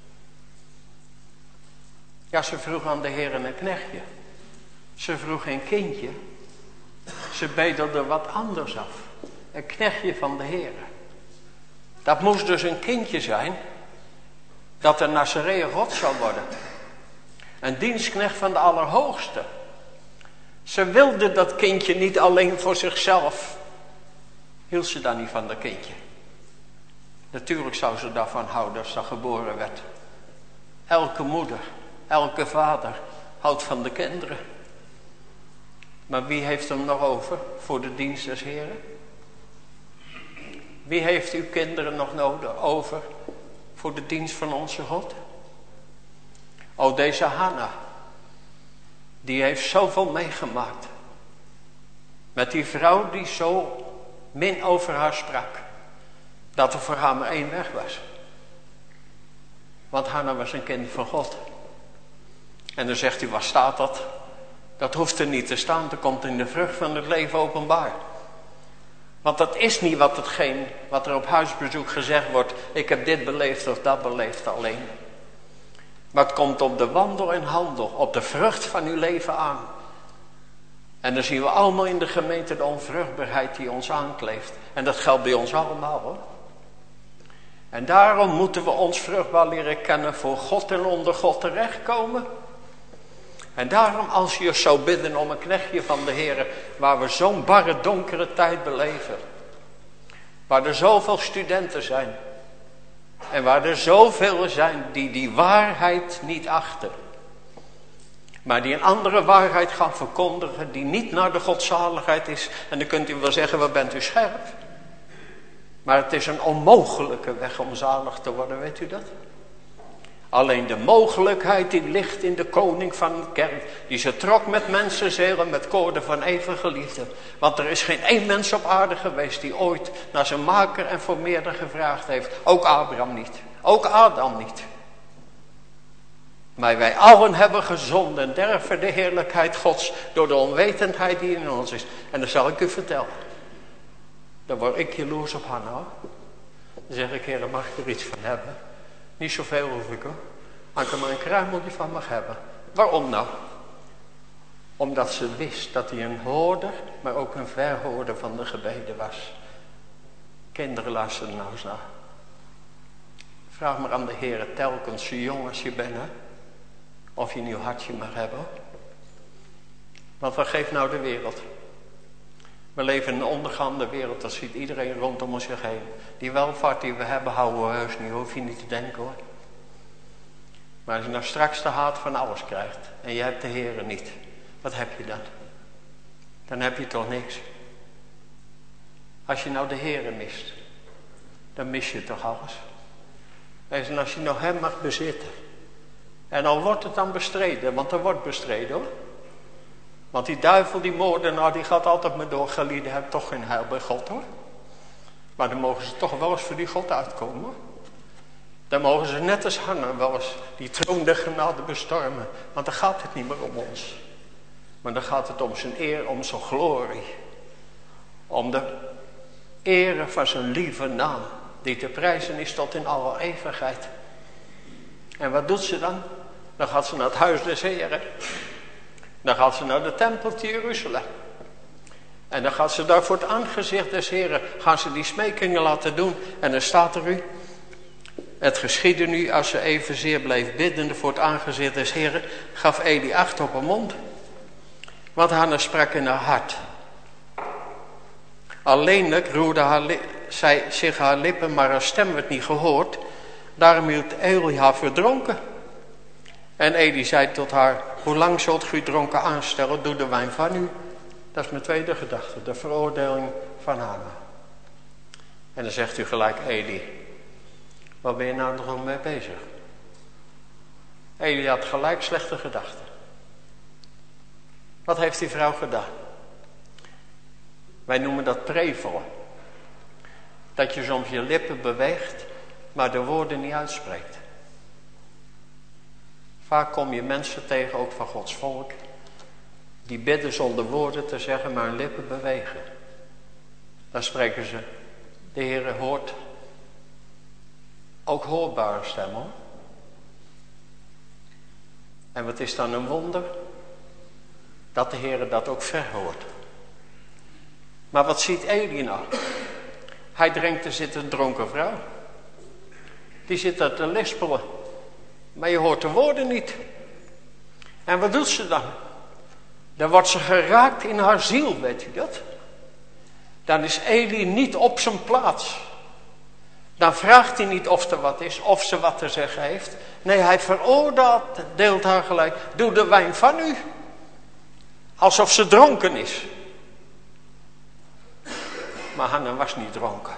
Ja, ze vroeg aan de Heer een knechtje. Ze vroeg geen kindje. Ze bedelde wat anders af. Een knechtje van de Heer. Dat moest dus een kindje zijn. Dat een Nazareër God zou worden. Een dienstknecht van de Allerhoogste. Ze wilde dat kindje niet alleen voor zichzelf. Hield ze dan niet van dat kindje. Natuurlijk zou ze daarvan houden als dat geboren werd. Elke moeder, elke vader houdt van de kinderen. Maar wie heeft hem nog over voor de dienst des Heren? Wie heeft uw kinderen nog nodig over voor de dienst van onze God? O, deze Hanna, die heeft zoveel meegemaakt. Met die vrouw die zo min over haar sprak. Dat er voor haar maar één weg was. Want Hanna was een kind van God. En dan zegt hij, waar staat dat? Dat hoeft er niet te staan. Dat komt in de vrucht van het leven openbaar. Want dat is niet wat hetgeen wat er op huisbezoek gezegd wordt. Ik heb dit beleefd of dat beleefd alleen. Maar het komt op de wandel en handel. Op de vrucht van uw leven aan. En dan zien we allemaal in de gemeente de onvruchtbaarheid die ons aankleeft. En dat geldt bij ons allemaal hoor. En daarom moeten we ons vruchtbaar leren kennen voor God en onder God terechtkomen. En daarom als je zou bidden om een knechtje van de Heer, waar we zo'n barre donkere tijd beleven. Waar er zoveel studenten zijn. En waar er zoveel zijn die die waarheid niet achten. Maar die een andere waarheid gaan verkondigen die niet naar de godzaligheid is. En dan kunt u wel zeggen, wat bent u scherp. Maar het is een onmogelijke weg om zalig te worden, weet u dat? Alleen de mogelijkheid die ligt in de koning van de kerk. Die ze trok met mensenzelen, met koorden van eeuwige liefde. Want er is geen één mens op aarde geweest die ooit naar zijn maker en formeerder gevraagd heeft. Ook Abraham niet. Ook Adam niet. Maar wij allen hebben gezonden en derven de heerlijkheid Gods door de onwetendheid die in ons is. En dat zal ik u vertellen. Dan word ik jaloers op Hanna. Dan zeg ik, Heer, mag ik er iets van hebben? Niet zoveel hoef ik hoor. Als ik er maar een kruimeltje van mag hebben. Waarom nou? Omdat ze wist dat hij een hoorder, maar ook een verhoorder van de gebeden was. Kinderen, luister er nou eens naar. Vraag maar aan de Heer telkens, zo jong als je bent, hè? Of je een nieuw hartje mag hebben. Want wat geeft nou de wereld? We leven in een ondergaande wereld, dat ziet iedereen rondom ons heen. Die welvaart die we hebben, houden we heus niet, hoef je niet te denken hoor. Maar als je nou straks de haat van alles krijgt en je hebt de Heere niet, wat heb je dan? Dan heb je toch niks. Als je nou de Heere mist, dan mis je toch alles. En als je nou hem mag bezitten, en dan wordt het dan bestreden, want er wordt bestreden hoor. Want die duivel, die moordenaar, die gaat altijd maar door. Gelieden hebben toch geen heil bij God hoor. Maar dan mogen ze toch wel eens voor die God uitkomen hoor. Dan mogen ze net als Hanna wel eens die troon der genade bestormen. Want dan gaat het niet meer om ons. Maar dan gaat het om zijn eer, om zijn glorie. Om de ere van zijn lieve naam. Die te prijzen is tot in alle eeuwigheid. En wat doet ze dan? Dan gaat ze naar het huis des Heren. Dan gaat ze naar de tempel te Jeruzalem. En dan gaat ze daar voor het aangezicht des Heren, gaan ze die smekingen laten doen. En dan staat er u, het geschiedde nu als ze evenzeer bleef biddende voor het aangezicht des Heren, gaf Eli acht op haar mond. Want Hanna sprak in haar hart. Alleenlijk roerde haar li- zij zich haar lippen, maar haar stem werd niet gehoord. Daarom hield Eli haar verdronken. En Eli zei tot haar, hoe lang zult u dronken aanstellen, doe de wijn van u. Dat is mijn tweede gedachte, de veroordeling van Hanna. En dan zegt u gelijk, Eli, waar ben je nou nog mee bezig? Eli had gelijk slechte gedachten. Wat heeft die vrouw gedaan? Wij noemen dat prevelen. Dat je soms je lippen beweegt, maar de woorden niet uitspreekt. Vaak kom je mensen tegen, ook van Gods volk, die bidden zonder woorden te zeggen, maar hun lippen bewegen. Dan spreken ze, de Heere hoort ook hoorbare stem hoor. En wat is dan een wonder? Dat de Heere dat ook verhoort. Maar wat ziet Eli nou? Hij drinkt, er zit een dronken vrouw. Die zit daar te lispelen. Maar je hoort de woorden niet. En wat doet ze dan? Dan wordt ze geraakt in haar ziel, weet u dat? Dan is Eli niet op zijn plaats. Dan vraagt hij niet of er wat is, of ze wat te zeggen heeft. Nee, hij veroordeelt, deelt haar gelijk. Doe de wijn van u. Alsof ze dronken is. Maar Hanna was niet dronken.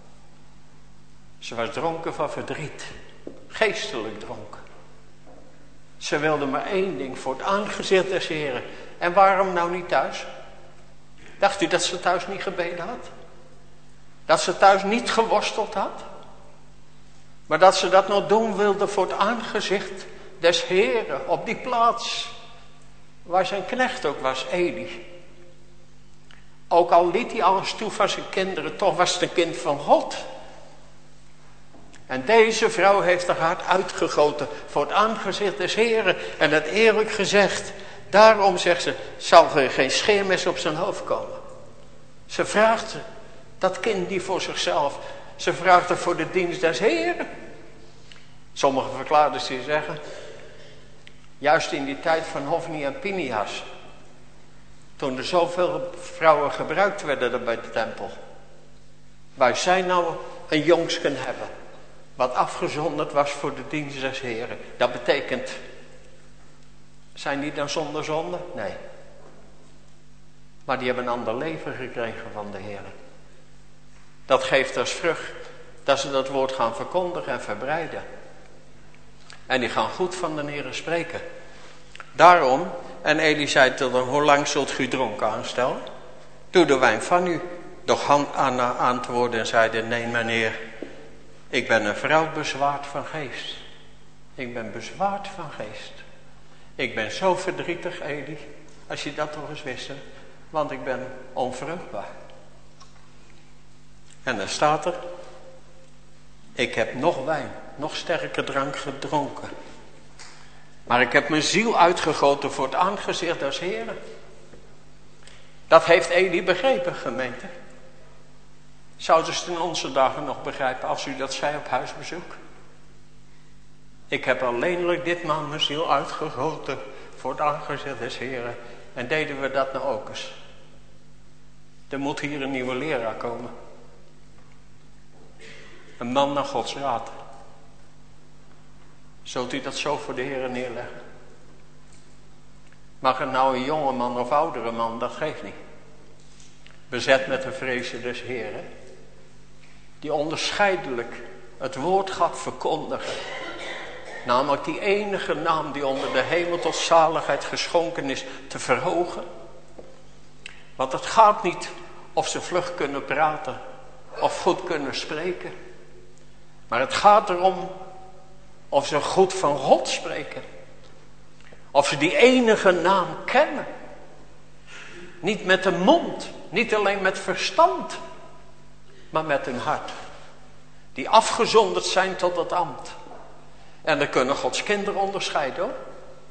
Ze was dronken van verdriet. Geestelijk dronken. Ze wilde maar één ding, voor het aangezicht des Heren. En waarom nou niet thuis? Dacht u dat ze thuis niet gebeden had? Dat ze thuis niet geworsteld had? Maar dat ze dat nog doen wilde voor het aangezicht des Heren. Op die plaats waar zijn knecht ook was, Eli. Ook al liet hij alles toe van zijn kinderen, toch was het een kind van God. En deze vrouw heeft haar hart uitgegoten voor het aangezicht des Heren. En het eerlijk gezegd, daarom zegt ze, zal er geen scheermes op zijn hoofd komen. Ze vraagt dat kind niet voor zichzelf. Ze vraagt het voor de dienst des Heren. Sommige verklaarders die zeggen, juist in die tijd van Hofni en Pinias, toen er zoveel vrouwen gebruikt werden bij de tempel. Wij zijn nou een jongsken hebben, wat afgezonderd was voor de dienst des Heren. Dat betekent, zijn die dan zonder zonde? Nee. Maar die hebben een ander leven gekregen van de Heren. Dat geeft als vrucht dat ze dat woord gaan verkondigen en verbreiden. En die gaan goed van de Heren spreken. Daarom, en Eli zei tot hem, hoe lang zult u dronken aanstellen? Doe de wijn van u. Doch Hanna antwoordde en zeide, nee meneer, ik ben een vrouw bezwaard van geest. Ik ben bezwaard van geest. Ik ben zo verdrietig, Eli, als je dat toch eens wist, want ik ben onvruchtbaar. En dan staat er, ik heb nog wijn, nog sterke drank gedronken. Maar ik heb mijn ziel uitgegoten voor het aangezicht des Heren. Dat heeft Eli begrepen, gemeente. Zouden ze het in onze dagen nog begrijpen als u dat zei op huisbezoek? Ik heb alleenlijk ditmaal mijn ziel uitgegoten voor het aangezicht des Heren. En deden we dat nou ook eens? Er moet hier een nieuwe leraar komen. Een man naar Gods raad. Zult u dat zo voor de Heer neerleggen? Mag het nou een jonge man of oudere man, dat geeft niet. Bezet met de vrezen des Heeren. Die onderscheidelijk het woord gaat verkondigen. Namelijk die enige naam die onder de hemel tot zaligheid geschonken is, te verhogen. Want het gaat niet of ze vlug kunnen praten of goed kunnen spreken. Maar het gaat erom of ze goed van God spreken. Of ze die enige naam kennen. Niet met de mond, niet alleen met verstand, maar met hun hart. Die afgezonderd zijn tot het ambt. En dan kunnen Gods kinderen onderscheiden hoor.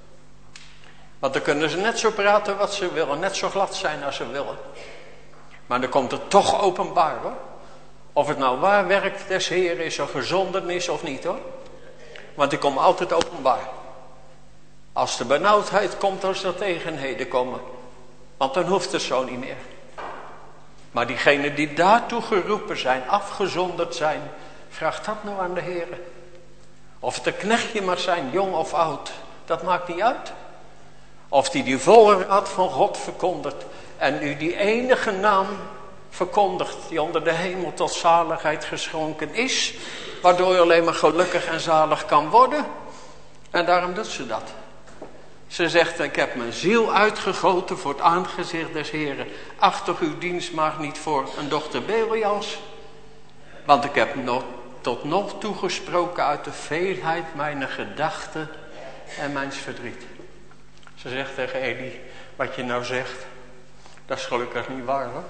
Want dan kunnen ze net zo praten wat ze willen, net zo glad zijn als ze willen. Maar dan komt het toch openbaar hoor. Of het nou waar werk des Heeren is, of gezonden is of niet hoor. Want die komt altijd openbaar. Als de benauwdheid komt, als er tegenheden komen. Want dan hoeft het zo niet meer. Maar diegenen die daartoe geroepen zijn, afgezonderd zijn, vraag dat nou aan de Heere. Of het een knechtje mag zijn, jong of oud, dat maakt niet uit. Of die die volle raad van God verkondigt en u die enige naam verkondigt die onder de hemel tot zaligheid geschonken is, waardoor je alleen maar gelukkig en zalig kan worden. En daarom doet ze dat. Ze zegt, ik heb mijn ziel uitgegoten voor het aangezicht des Heren. Achter uw dienstmaagd niet voor een dochter Belials. Want ik heb nog, tot nog toe gesproken uit de veelheid mijn gedachten en mijn verdriet. Ze zegt tegen Eli, wat je nou zegt, dat is gelukkig niet waar hoor.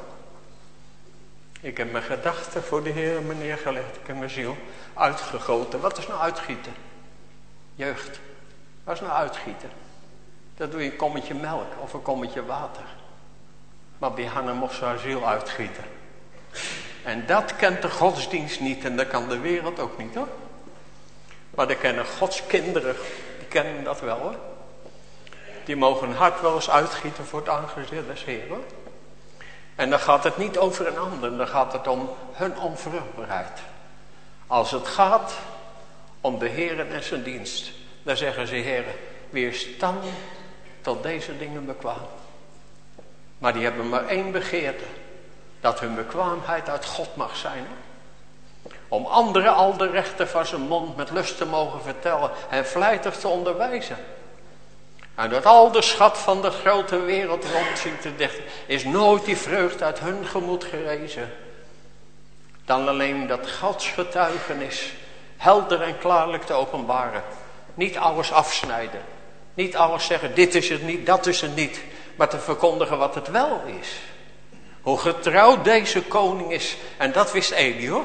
Ik heb mijn gedachten voor de Heer neergelegd. Ik heb mijn ziel uitgegoten. Wat is nou uitgieten? Jeugd. Wat is nou uitgieten? Dat doe je een kommetje melk of een kommetje water. Maar bij Hanna mocht ze haar ziel uitgieten. En dat kent de godsdienst niet en dat kan de wereld ook niet hoor. Maar de kennen Gods kinderen, die kennen dat wel hoor. Die mogen hun hart wel eens uitgieten voor het aangezicht des Heeren hoor. En dan gaat het niet over een ander, dan gaat het om hun onvruchtbaarheid. Als het gaat om de Heeren en zijn dienst, dan zeggen ze, Heeren, weerstand tot deze dingen bekwaam. Maar die hebben maar één begeerte, dat hun bekwaamheid uit God mag zijn. Om anderen al de rechten van zijn mond met lust te mogen vertellen en vlijtig te onderwijzen. En dat al de schat van de grote wereld rond zien te dichten, is nooit die vreugde uit hun gemoed gerezen. Dan alleen dat Gods getuigenis helder en klaarlijk te openbaren. Niet alles afsnijden. Niet alles zeggen, dit is het niet, dat is het niet. Maar te verkondigen wat het wel is. Hoe getrouw deze koning is. En dat wist Eli hoor.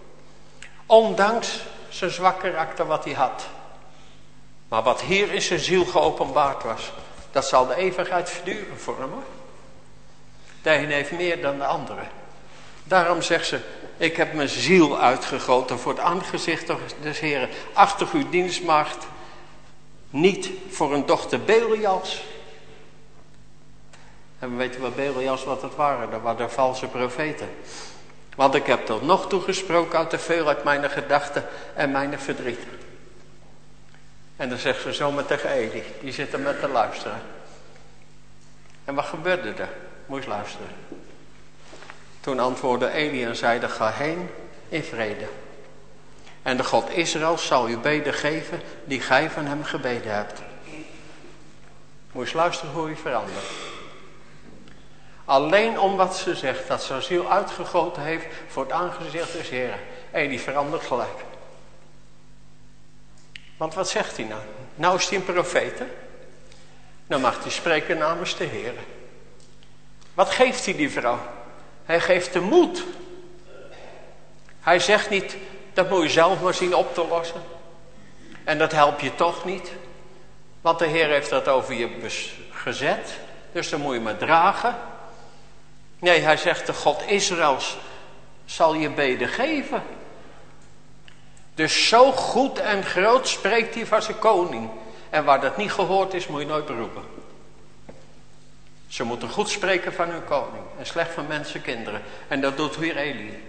Ondanks zijn zwak karakter wat hij had. Maar wat hier in zijn ziel geopenbaard was, dat zal de eeuwigheid verduren voor hem hoor. De een heeft meer dan de andere. Daarom zegt ze, ik heb mijn ziel uitgegoten voor het aangezicht des Heren. Achter uw dienstmaagd, niet voor een dochter Belials. En we weten wel Belials wat het waren, dat waren valse profeten. Want ik heb tot nog toe gesproken uit de veelheid mijn gedachten en mijn verdriet. En dan zegt ze zomaar tegen Eli, die zit er met te luisteren. En wat gebeurde er? Moest luisteren. Toen antwoordde Eli en zeide, ga heen in vrede. En de God Israël zal u beden geven die gij van hem gebeden hebt. Moest luisteren hoe u verandert. Alleen om wat ze zegt, dat ze haar ziel uitgegoten heeft voor het aangezicht des Heren. Eli verandert gelijk. Want wat zegt hij nou? Nou is hij een profeet hè? Nou mag hij spreken namens de Heer. Wat geeft hij die vrouw? Hij geeft de moed. Hij zegt niet, dat moet je zelf maar zien op te lossen. En dat help je toch niet. Want de Heer heeft dat over je gezet. Dus dan moet je maar dragen. Nee, hij zegt, de God Israëls zal je beden geven. Dus zo goed en groot spreekt hij van zijn koning. En waar dat niet gehoord is, moet je nooit beroepen. Ze moeten goed spreken van hun koning en slecht van mensenkinderen. En dat doet weer Eli.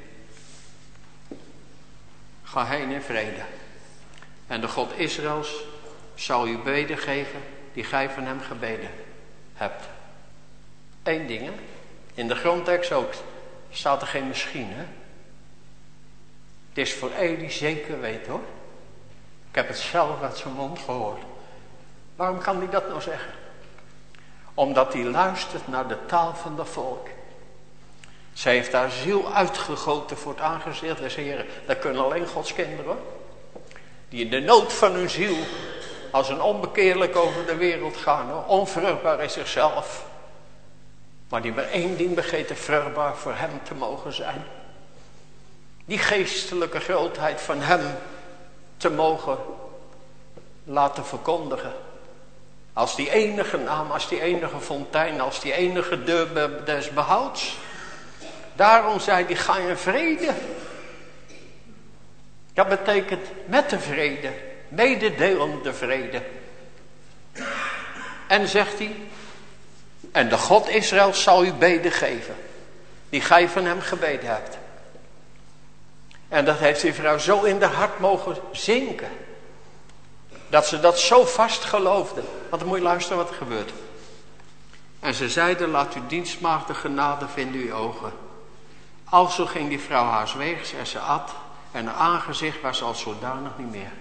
Ga heen in vrede. En de God Israëls zal u beden geven die gij van hem gebeden hebt. Eén ding, hè? In de grondtekst ook staat er geen misschien, hè? Het is voor Eli zeker weten, hoor. Ik heb het zelf uit zijn mond gehoord. Waarom kan hij dat nou zeggen? Omdat hij luistert naar de taal van de volk. Zij heeft haar ziel uitgegoten voor het aangezicht des Heren. Dat kunnen alleen Gods kinderen, hoor. Die in de nood van hun ziel als een onbekeerlijk over de wereld gaan, hoor. Onvruchtbaar is zichzelf. Maar die maar één ding begeten, vruchtbaar voor hem te mogen zijn. Die geestelijke grootheid van hem te mogen laten verkondigen. Als die enige naam, als die enige fontein, als die enige deur des behouds. Daarom zei hij, ga in vrede. Dat betekent met de vrede, mededelende vrede. En zegt hij, en de God Israël zal u beden geven, die gij van hem gebeden hebt. En dat heeft die vrouw zo in haar hart mogen zinken. Dat ze dat zo vast geloofde. Want dan moet je luisteren wat er gebeurt. En ze zeiden, laat uw dienstmaagd de genade vinden uw ogen. Alzo ging die vrouw haars weegs en ze at. En haar aangezicht was al zodanig niet meer.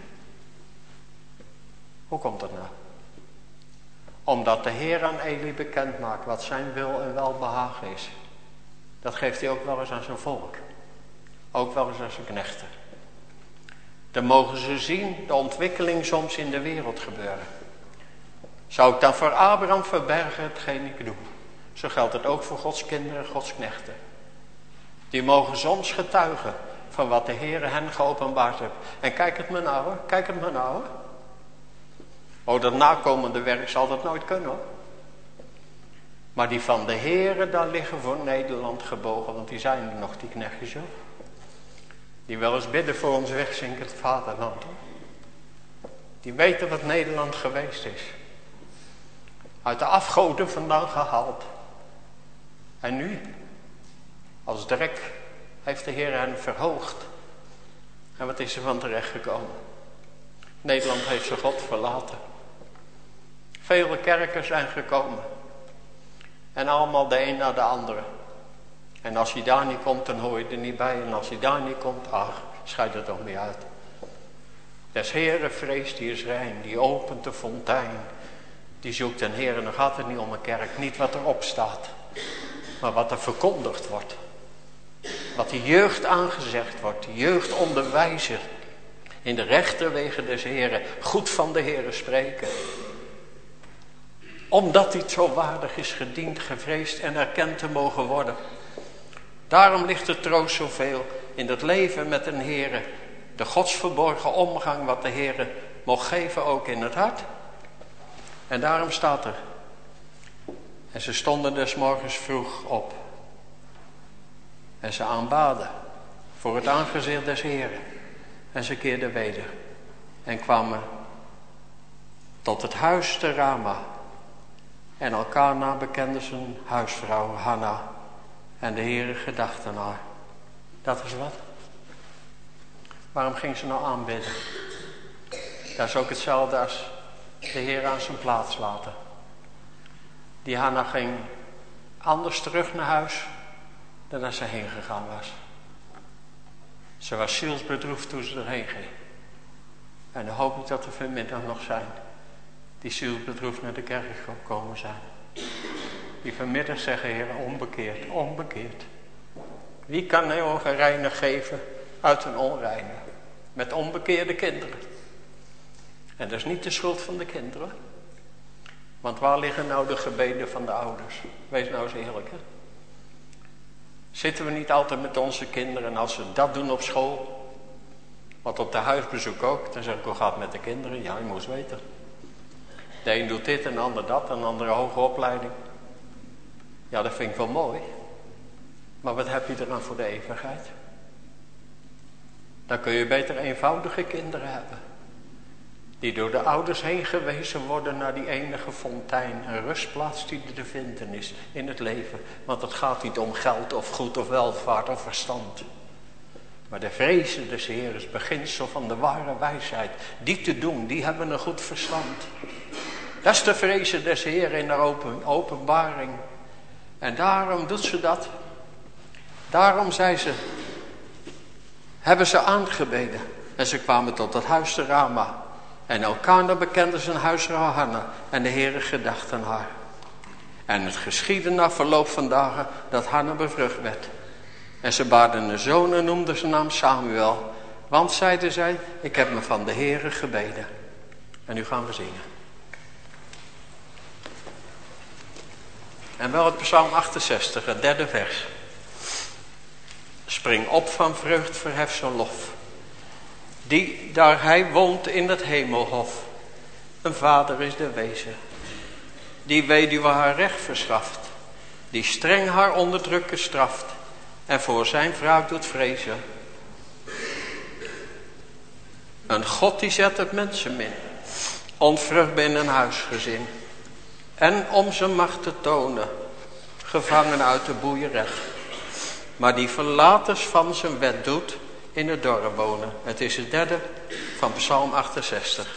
Hoe komt dat nou? Omdat de Heer aan Eli bekend maakt wat zijn wil en welbehagen is. Dat geeft hij ook wel eens aan zijn volk. Ook wel eens aan zijn knechten. Dan mogen ze zien de ontwikkeling soms in de wereld gebeuren. Zou ik dan voor Abraham verbergen hetgeen ik doe? Zo geldt het ook voor Gods kinderen, Gods knechten. Die mogen soms getuigen van wat de Heer hen geopenbaard heeft. En kijk het me nou, hoor. Kijk het me nou, hoor. Oh, dat nakomende werk zal dat nooit kunnen, hoor. Maar die van de Heer, daar liggen voor Nederland gebogen. Want die zijn er nog, die knechtjes, hoor. Die wel eens bidden voor ons wegzinkend vaderland, hoor. Die weten wat Nederland geweest is. Uit de afgoden vandaan gehaald. En nu, als drek, heeft de Heer hen verhoogd. En wat is er van terecht gekomen? Nederland heeft zijn God verlaten. Vele kerken zijn gekomen. En allemaal de een na de andere. En als hij daar niet komt, dan hoor je er niet bij. En als hij daar niet komt, ach, scheidt er toch mee uit. Des Heeren vrees, die is rein, die opent de fontein. Die zoekt een Heer, en dan gaat het niet om een kerk. Niet wat erop staat, maar wat er verkondigd wordt. Wat de jeugd aangezegd wordt, de jeugd onderwijzen. In de rechterwegen des Heeren, goed van de Heeren spreken. Omdat hij zo waardig is gediend, gevreesd en erkend te mogen worden. Daarom ligt de troost zoveel in het leven met een Heere. De godsverborgen omgang wat de Heere mocht geven ook in het hart. En daarom staat er. En ze stonden des morgens vroeg op. En ze aanbaden voor het aangezicht des Heeren. En ze keerden weder. En kwamen tot het huis te Rama. En Elkana bekende zijn huisvrouw Hanna. En de Heere gedacht aan haar. Dat is wat. Waarom ging ze nou aanbidden? Dat is ook hetzelfde als de Heer aan zijn plaats laten. Die Hanna ging anders terug naar huis dan als ze heen gegaan was. Ze was zielsbedroefd toen ze erheen ging. En dan hoop ik dat er vanmiddag nog zijn die zielsbedroefd naar de kerk gekomen zijn. Die vanmiddag zeggen, Heer, onbekeerd, onbekeerd. Wie kan nou een reine geven uit een onreine? Met onbekeerde kinderen. En dat is niet de schuld van de kinderen. Want waar liggen nou de gebeden van de ouders? Wees nou eens eerlijk, hè. Zitten we niet altijd met onze kinderen en als ze dat doen op school, want op de huisbezoek ook, dan zeg ik, hoe gaat het met de kinderen? Ja, je moet weten. De een doet dit en de ander dat, en de andere hoge opleiding. Ja, dat vind ik wel mooi. Maar wat heb je eraan voor de eeuwigheid? Dan kun je beter eenvoudige kinderen hebben. Die door de ouders heen gewezen worden naar die enige fontein. Een rustplaats die er te vinden is in het leven. Want het gaat niet om geld of goed of welvaart of verstand. Maar de vrezen des Heeren is beginsel van de ware wijsheid. Die te doen, die hebben een goed verstand. Dat is de vrezen des Heeren in de open, openbaring. En daarom doet ze dat. Daarom zei ze, hebben ze aangebeden. En ze kwamen tot het huis te Rama. En Elkana bekende zijn huisvrouw Hanna. En de Heere gedacht aan haar. En het geschiedde na verloop van dagen dat Hanna bevrucht werd. En ze baarden een zoon en noemden zijn naam Samuel. Want, zeiden zij, ik heb me van de Heere gebeden. En nu gaan we zingen. En wel het Psalm achtenzestig, het derde vers. Spring op van vreugd, verhef zijn lof. Die daar hij woont in het hemelhof. Een vader is de wezen. Die weduwe haar recht verschaft. Die streng haar onderdrukken straft. En voor zijn wraak doet vrezen. Een God die zet het mensenmin. Onvrucht binnen een huisgezin. En om zijn macht te tonen. Gevangen uit de boeieret. Maar die verlaters van zijn wet doet. In het dorp wonen. Het is het derde van Psalm achtenzestig.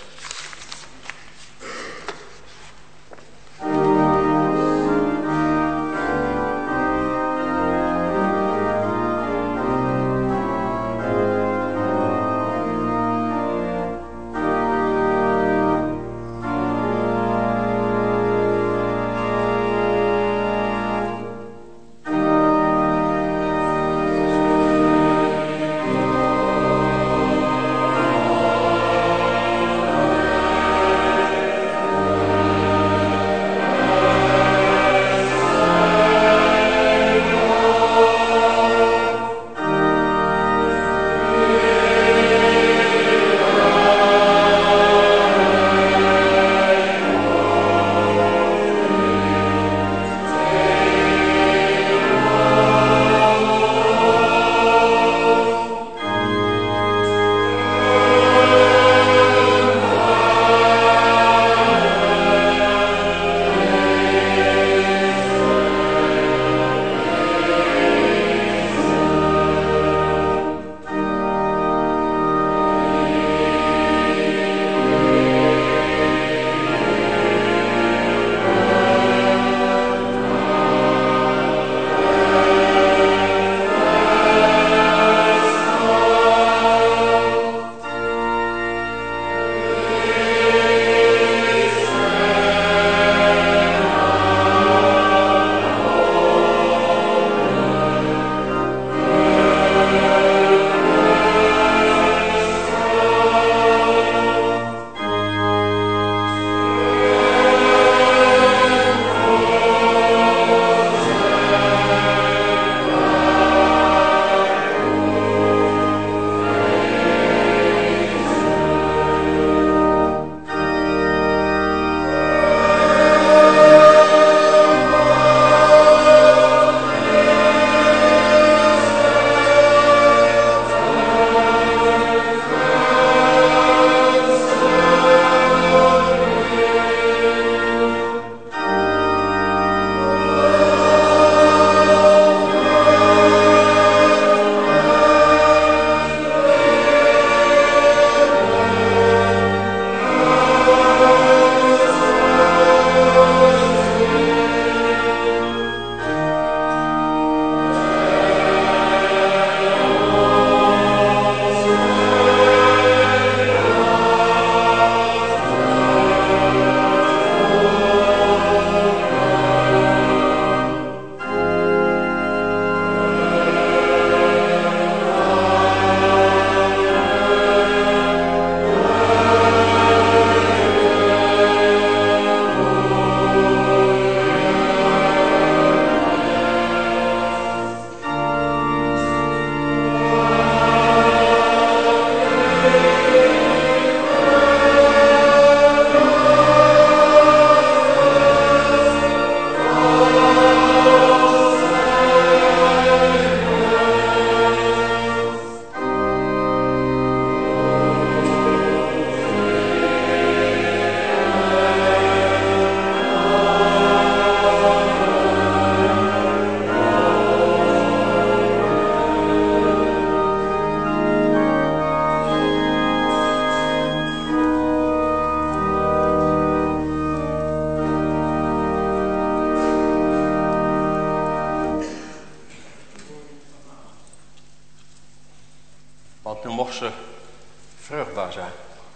vruchtbaar zijn.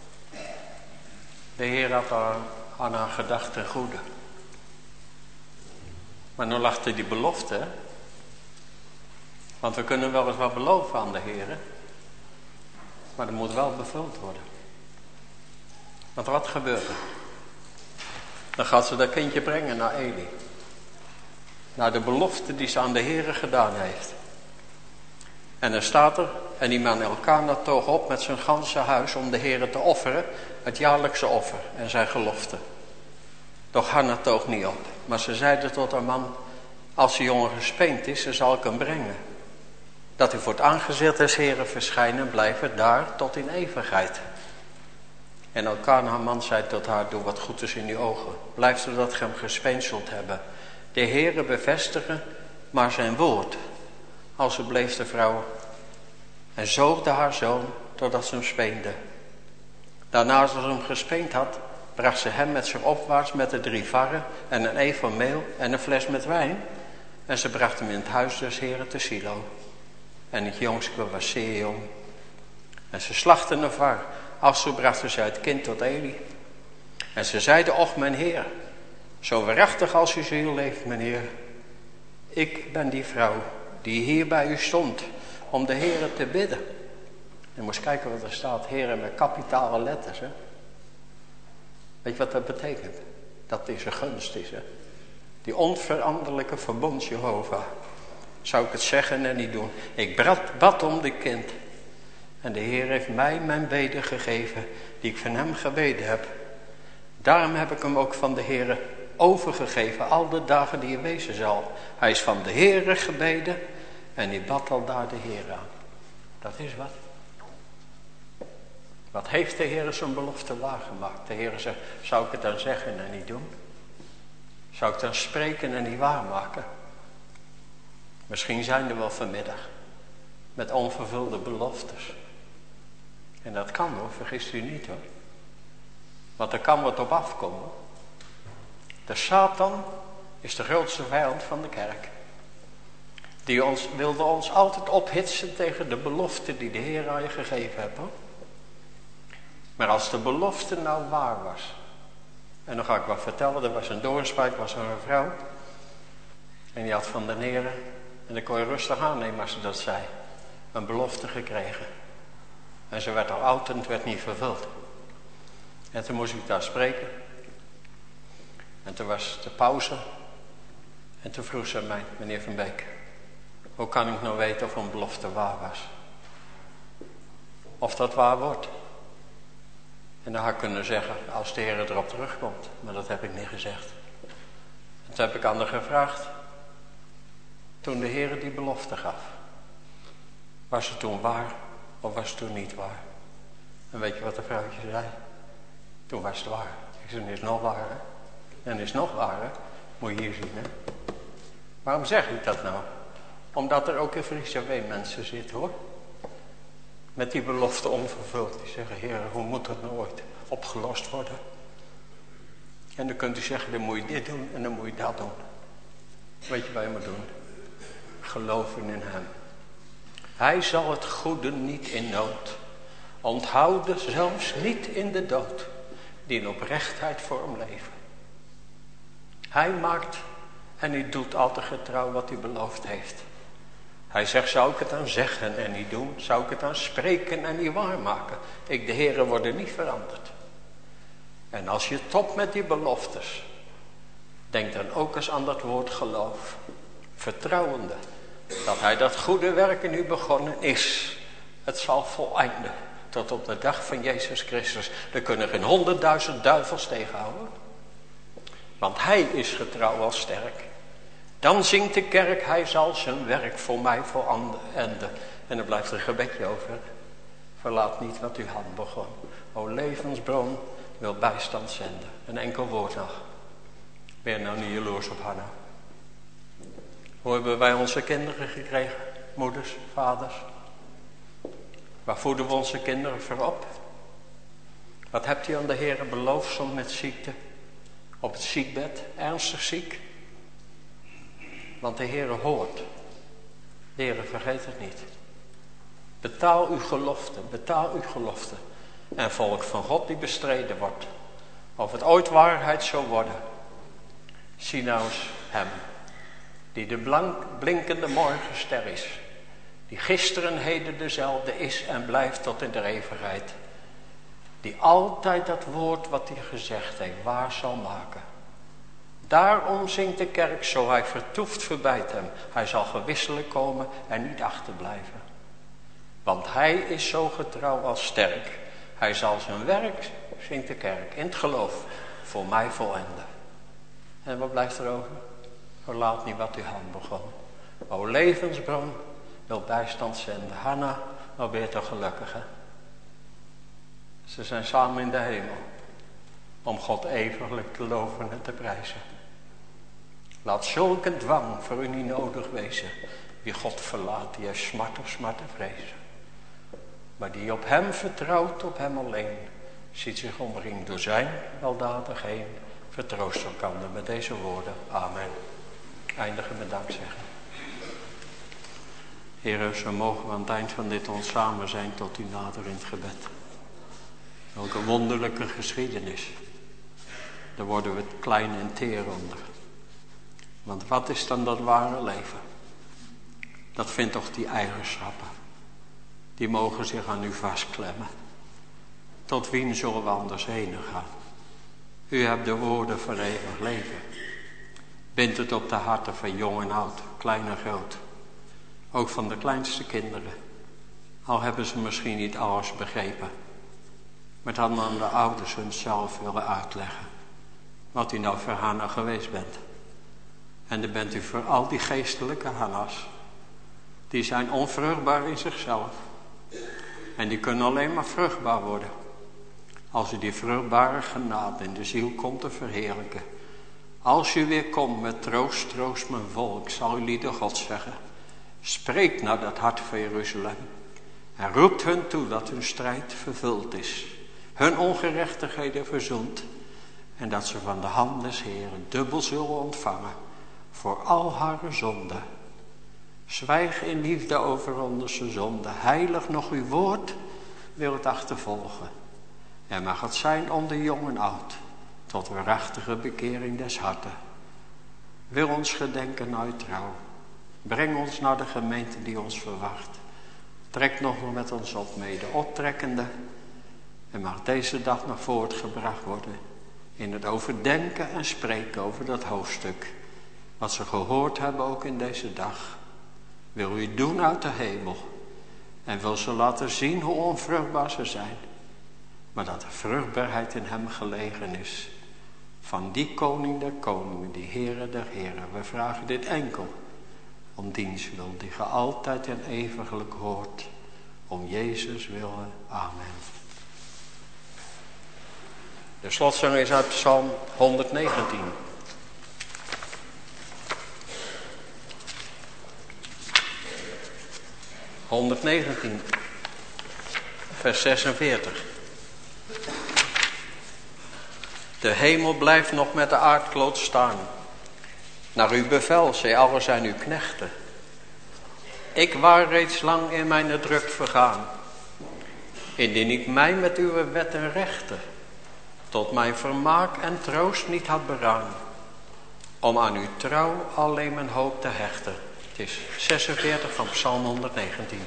De Heer had haar aan haar gedachten goede. Maar nu lag er die belofte, hè? Want we kunnen wel eens wat beloven aan de Heer, maar dat moet wel vervuld worden. Want wat gebeurt er? Dan gaat ze dat kindje brengen naar Eli. Naar de belofte die ze aan de Heer gedaan heeft. En dan staat er, en die man Elkana toog op met zijn ganse huis om de Heer te offeren, het jaarlijkse offer en zijn gelofte. Doch Hanna toog niet op, maar ze zeide tot haar man, als de jongen gespeend is, dan zal ik hem brengen. Dat hij voor het aangezicht des Heeren verschijnen en blijven daar tot in eeuwigheid. En Elkana, haar man, zei tot haar, doe wat goed is in uw ogen. Blijf zodat ge hem gespeend zult hebben. De Heere bevestigen maar zijn woord. Als ze bleef de vrouw en zoogde haar zoon totdat ze hem speende. Daarna, als ze hem gespeend had, bracht ze hem met zich opwaarts met de drie varren en een eef van meel en een fles met wijn. En ze bracht hem in het huis des Heren te Silo. En het jongske was zeer jong. En ze slachten een var. Als zo brachten ze het kind tot Eli. En ze zeiden, och mijn Heer, zo waarachtig als uw ziel leeft, mijn Heer. Ik ben die vrouw die hier bij u stond om de Heere te bidden. Je moest kijken wat er staat, Heere, met kapitale letters. Hè? Weet je wat dat betekent? Dat deze gunst is. Hè? Die onveranderlijke verbond Jehovah. Zou ik het zeggen en niet doen. Ik bad, bad om dit kind. En de Heer heeft mij mijn bede gegeven die ik van hem gebeden heb. Daarom heb ik hem ook van de Heer overgegeven al de dagen die hij wezen zal. Hij is van de Heer gebeden en die bad al daar de Heer aan. Dat is wat. Wat heeft de Heer zijn belofte waargemaakt? De Heer zegt, zou ik het dan zeggen en niet doen? Zou ik dan spreken en niet waarmaken? Misschien zijn er wel vanmiddag met onvervulde beloftes. En dat kan hoor, vergist u niet hoor. Want er kan wat op afkomen. De Satan is de grootste vijand van de kerk. Die ons, wilde ons altijd ophitsen tegen de belofte die de Heer aan je gegeven hebt hoor. Maar als de belofte nou waar was. En dan ga ik wat vertellen, er was een doornspraak, was er een vrouw. En die had van de Heer, en dat kon je rustig aannemen als ze dat zei, een belofte gekregen. En ze werd al oud en het werd niet vervuld. En toen moest ik daar spreken. En toen was de pauze. En toen vroeg ze mij, meneer Van Beek, hoe kan ik nou weten of een belofte waar was? Of dat waar wordt? En dan had ik kunnen zeggen, als de Heer erop terugkomt. Maar dat heb ik niet gezegd. En toen heb ik aan haar gevraagd. Toen de Heer die belofte gaf. Was het toen waar of was het toen niet waar? En weet je wat de vrouwtje zei? Toen was het waar. Ik zei, het is nog waar hè? En het is nog waar hè? Moet je hier zien hè? Waarom zeg ik dat nou? Omdat er ook in Friese Wee mensen zitten hoor. Met die belofte onvervuld. Die zeggen, Heer, hoe moet dat nou ooit opgelost worden? En dan kunt u zeggen, dan moet je dit doen en dan moet je dat doen. Weet je wat je moet doen? Geloven in hem. Hij zal het goede niet in nood. Onthouden zelfs niet in de dood. Die in oprechtheid voor hem leven. Hij maakt en hij doet altijd getrouw wat hij beloofd heeft. Hij zegt, zou ik het dan zeggen en niet doen? Zou ik het dan spreken en niet waarmaken? Ik, de Heere, worden niet veranderd. En als je topt met die beloftes, denk dan ook eens aan dat woord geloof. Vertrouwende, dat hij dat goede werk in u begonnen is. Het zal voleinden, tot op de dag van Jezus Christus. Er kunnen geen honderdduizend duivels tegenhouden. Want hij is getrouw als sterk. Dan zingt de kerk, hij zal zijn werk voor mij volenden. En er blijft een gebedje over. Verlaat niet wat uw hand begon. O levensbron, wil bijstand zenden. Een enkel woord nog. Ben je nou niet jaloers op Hanna? Hoe hebben wij onze kinderen gekregen? Moeders, vaders. Waar voeden we onze kinderen voor op? Wat hebt u aan de Heer beloofd soms met ziekte? Op het ziekbed, ernstig ziek? Want de Heere hoort. De Heere vergeet het niet. Betaal uw gelofte, betaal uw gelofte. en volk van God die bestreden wordt. Of het ooit waarheid zou worden. Zie nou eens hem, die de blank, blinkende morgenster is. Die gisteren heden dezelfde is en blijft tot in de eeuwigheid. Die altijd dat woord wat hij gezegd heeft waar zal maken. Daarom zingt de kerk zo, hij vertoeft verbijt hem. Hij zal gewisselijk komen en niet achterblijven. Want hij is zo getrouw als sterk. Hij zal zijn werk, zingt de kerk, in het geloof voor mij volenden. En wat blijft er over? Verlaat niet wat uw hand begon. O levensbron, wil bijstand zenden. Hanna, wat ben je toch gelukkig, hè? Ze zijn samen in de hemel. Om God eeuwiglijk te loven en te prijzen. Laat zulke dwang voor u niet nodig wezen. Wie God verlaat, die heeft smart of smart te vrezen. Maar die op hem vertrouwt, op hem alleen, ziet zich omringd door zijn weldadig heen. Vertroost elkander met deze woorden. Amen. Eindigen met dankzeggen. Heer, zo mogen we aan het eind van dit ons samen zijn tot u nader in het gebed. Welke wonderlijke geschiedenis. Daar worden we klein en teer onder. Want wat is dan dat ware leven? Dat vindt toch die eigenschappen. Die mogen zich aan u vastklemmen. Tot wien zullen we anders heen gaan? U hebt de woorden van eeuwig leven. Bind het op de harten van jong en oud, klein en groot. Ook van de kleinste kinderen. Al hebben ze misschien niet alles begrepen. Maar dan aan de ouders hun zelf willen uitleggen. Wat u nou voor Hanna geweest bent. En dan bent u voor al die geestelijke Hanna's. Die zijn onvruchtbaar in zichzelf. En die kunnen alleen maar vruchtbaar worden. Als u die vruchtbare genade in de ziel komt te verheerlijken. Als u weer komt met troost, troost mijn volk, zal u lieden God zeggen. Spreek naar dat hart van Jeruzalem. En roept hun toe dat hun strijd vervuld is. Hun ongerechtigheden verzoend. En dat ze van de hand des Heeren dubbel zullen ontvangen. Voor al haar zonden. Zwijg in liefde over onze zonde. Heilig nog uw woord wil het achtervolgen. En mag het zijn onder jong en oud. Tot waarachtige bekering des harten. Wil ons gedenken uit trouw. Breng ons naar de gemeente die ons verwacht. Trek nog met ons op mede optrekkende. En mag deze dag nog voortgebracht worden. In het overdenken en spreken over dat hoofdstuk. Wat ze gehoord hebben ook in deze dag. Wil u doen uit de hemel. En wil ze laten zien hoe onvruchtbaar ze zijn. Maar dat de vruchtbaarheid in hem gelegen is. Van die koning der koningen, die Heere der heren. We vragen dit enkel. Om diens wil, die ge altijd en eeuwiglijk hoort. Om Jezus willen. Amen. De slotzang is uit Psalm honderdnegentien. honderdnegentien, vers zesenveertig. De hemel blijft nog met de aardkloot staan. Naar uw bevel, zij allen zijn uw knechten. Ik waar reeds lang in mijn druk vergaan. Indien ik mij met uw wet en rechten tot mijn vermaak en troost niet had beraan. Om aan uw trouw alleen mijn hoop te hechten. Het is zesenveertig van Psalm honderdnegentien.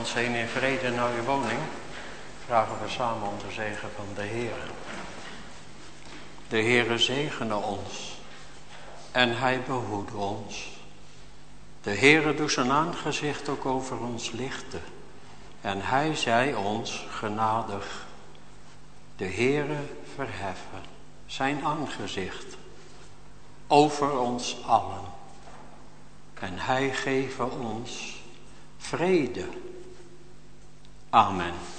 ons heen in vrede naar uw woning, vragen we samen om de zegen van de Heere. De Heere zegene ons en hij behoede ons. De Heere doet zijn aangezicht ook over ons lichten en hij zij ons genadig. De Heere verheffen zijn aangezicht over ons allen en hij geven ons vrede. Amen.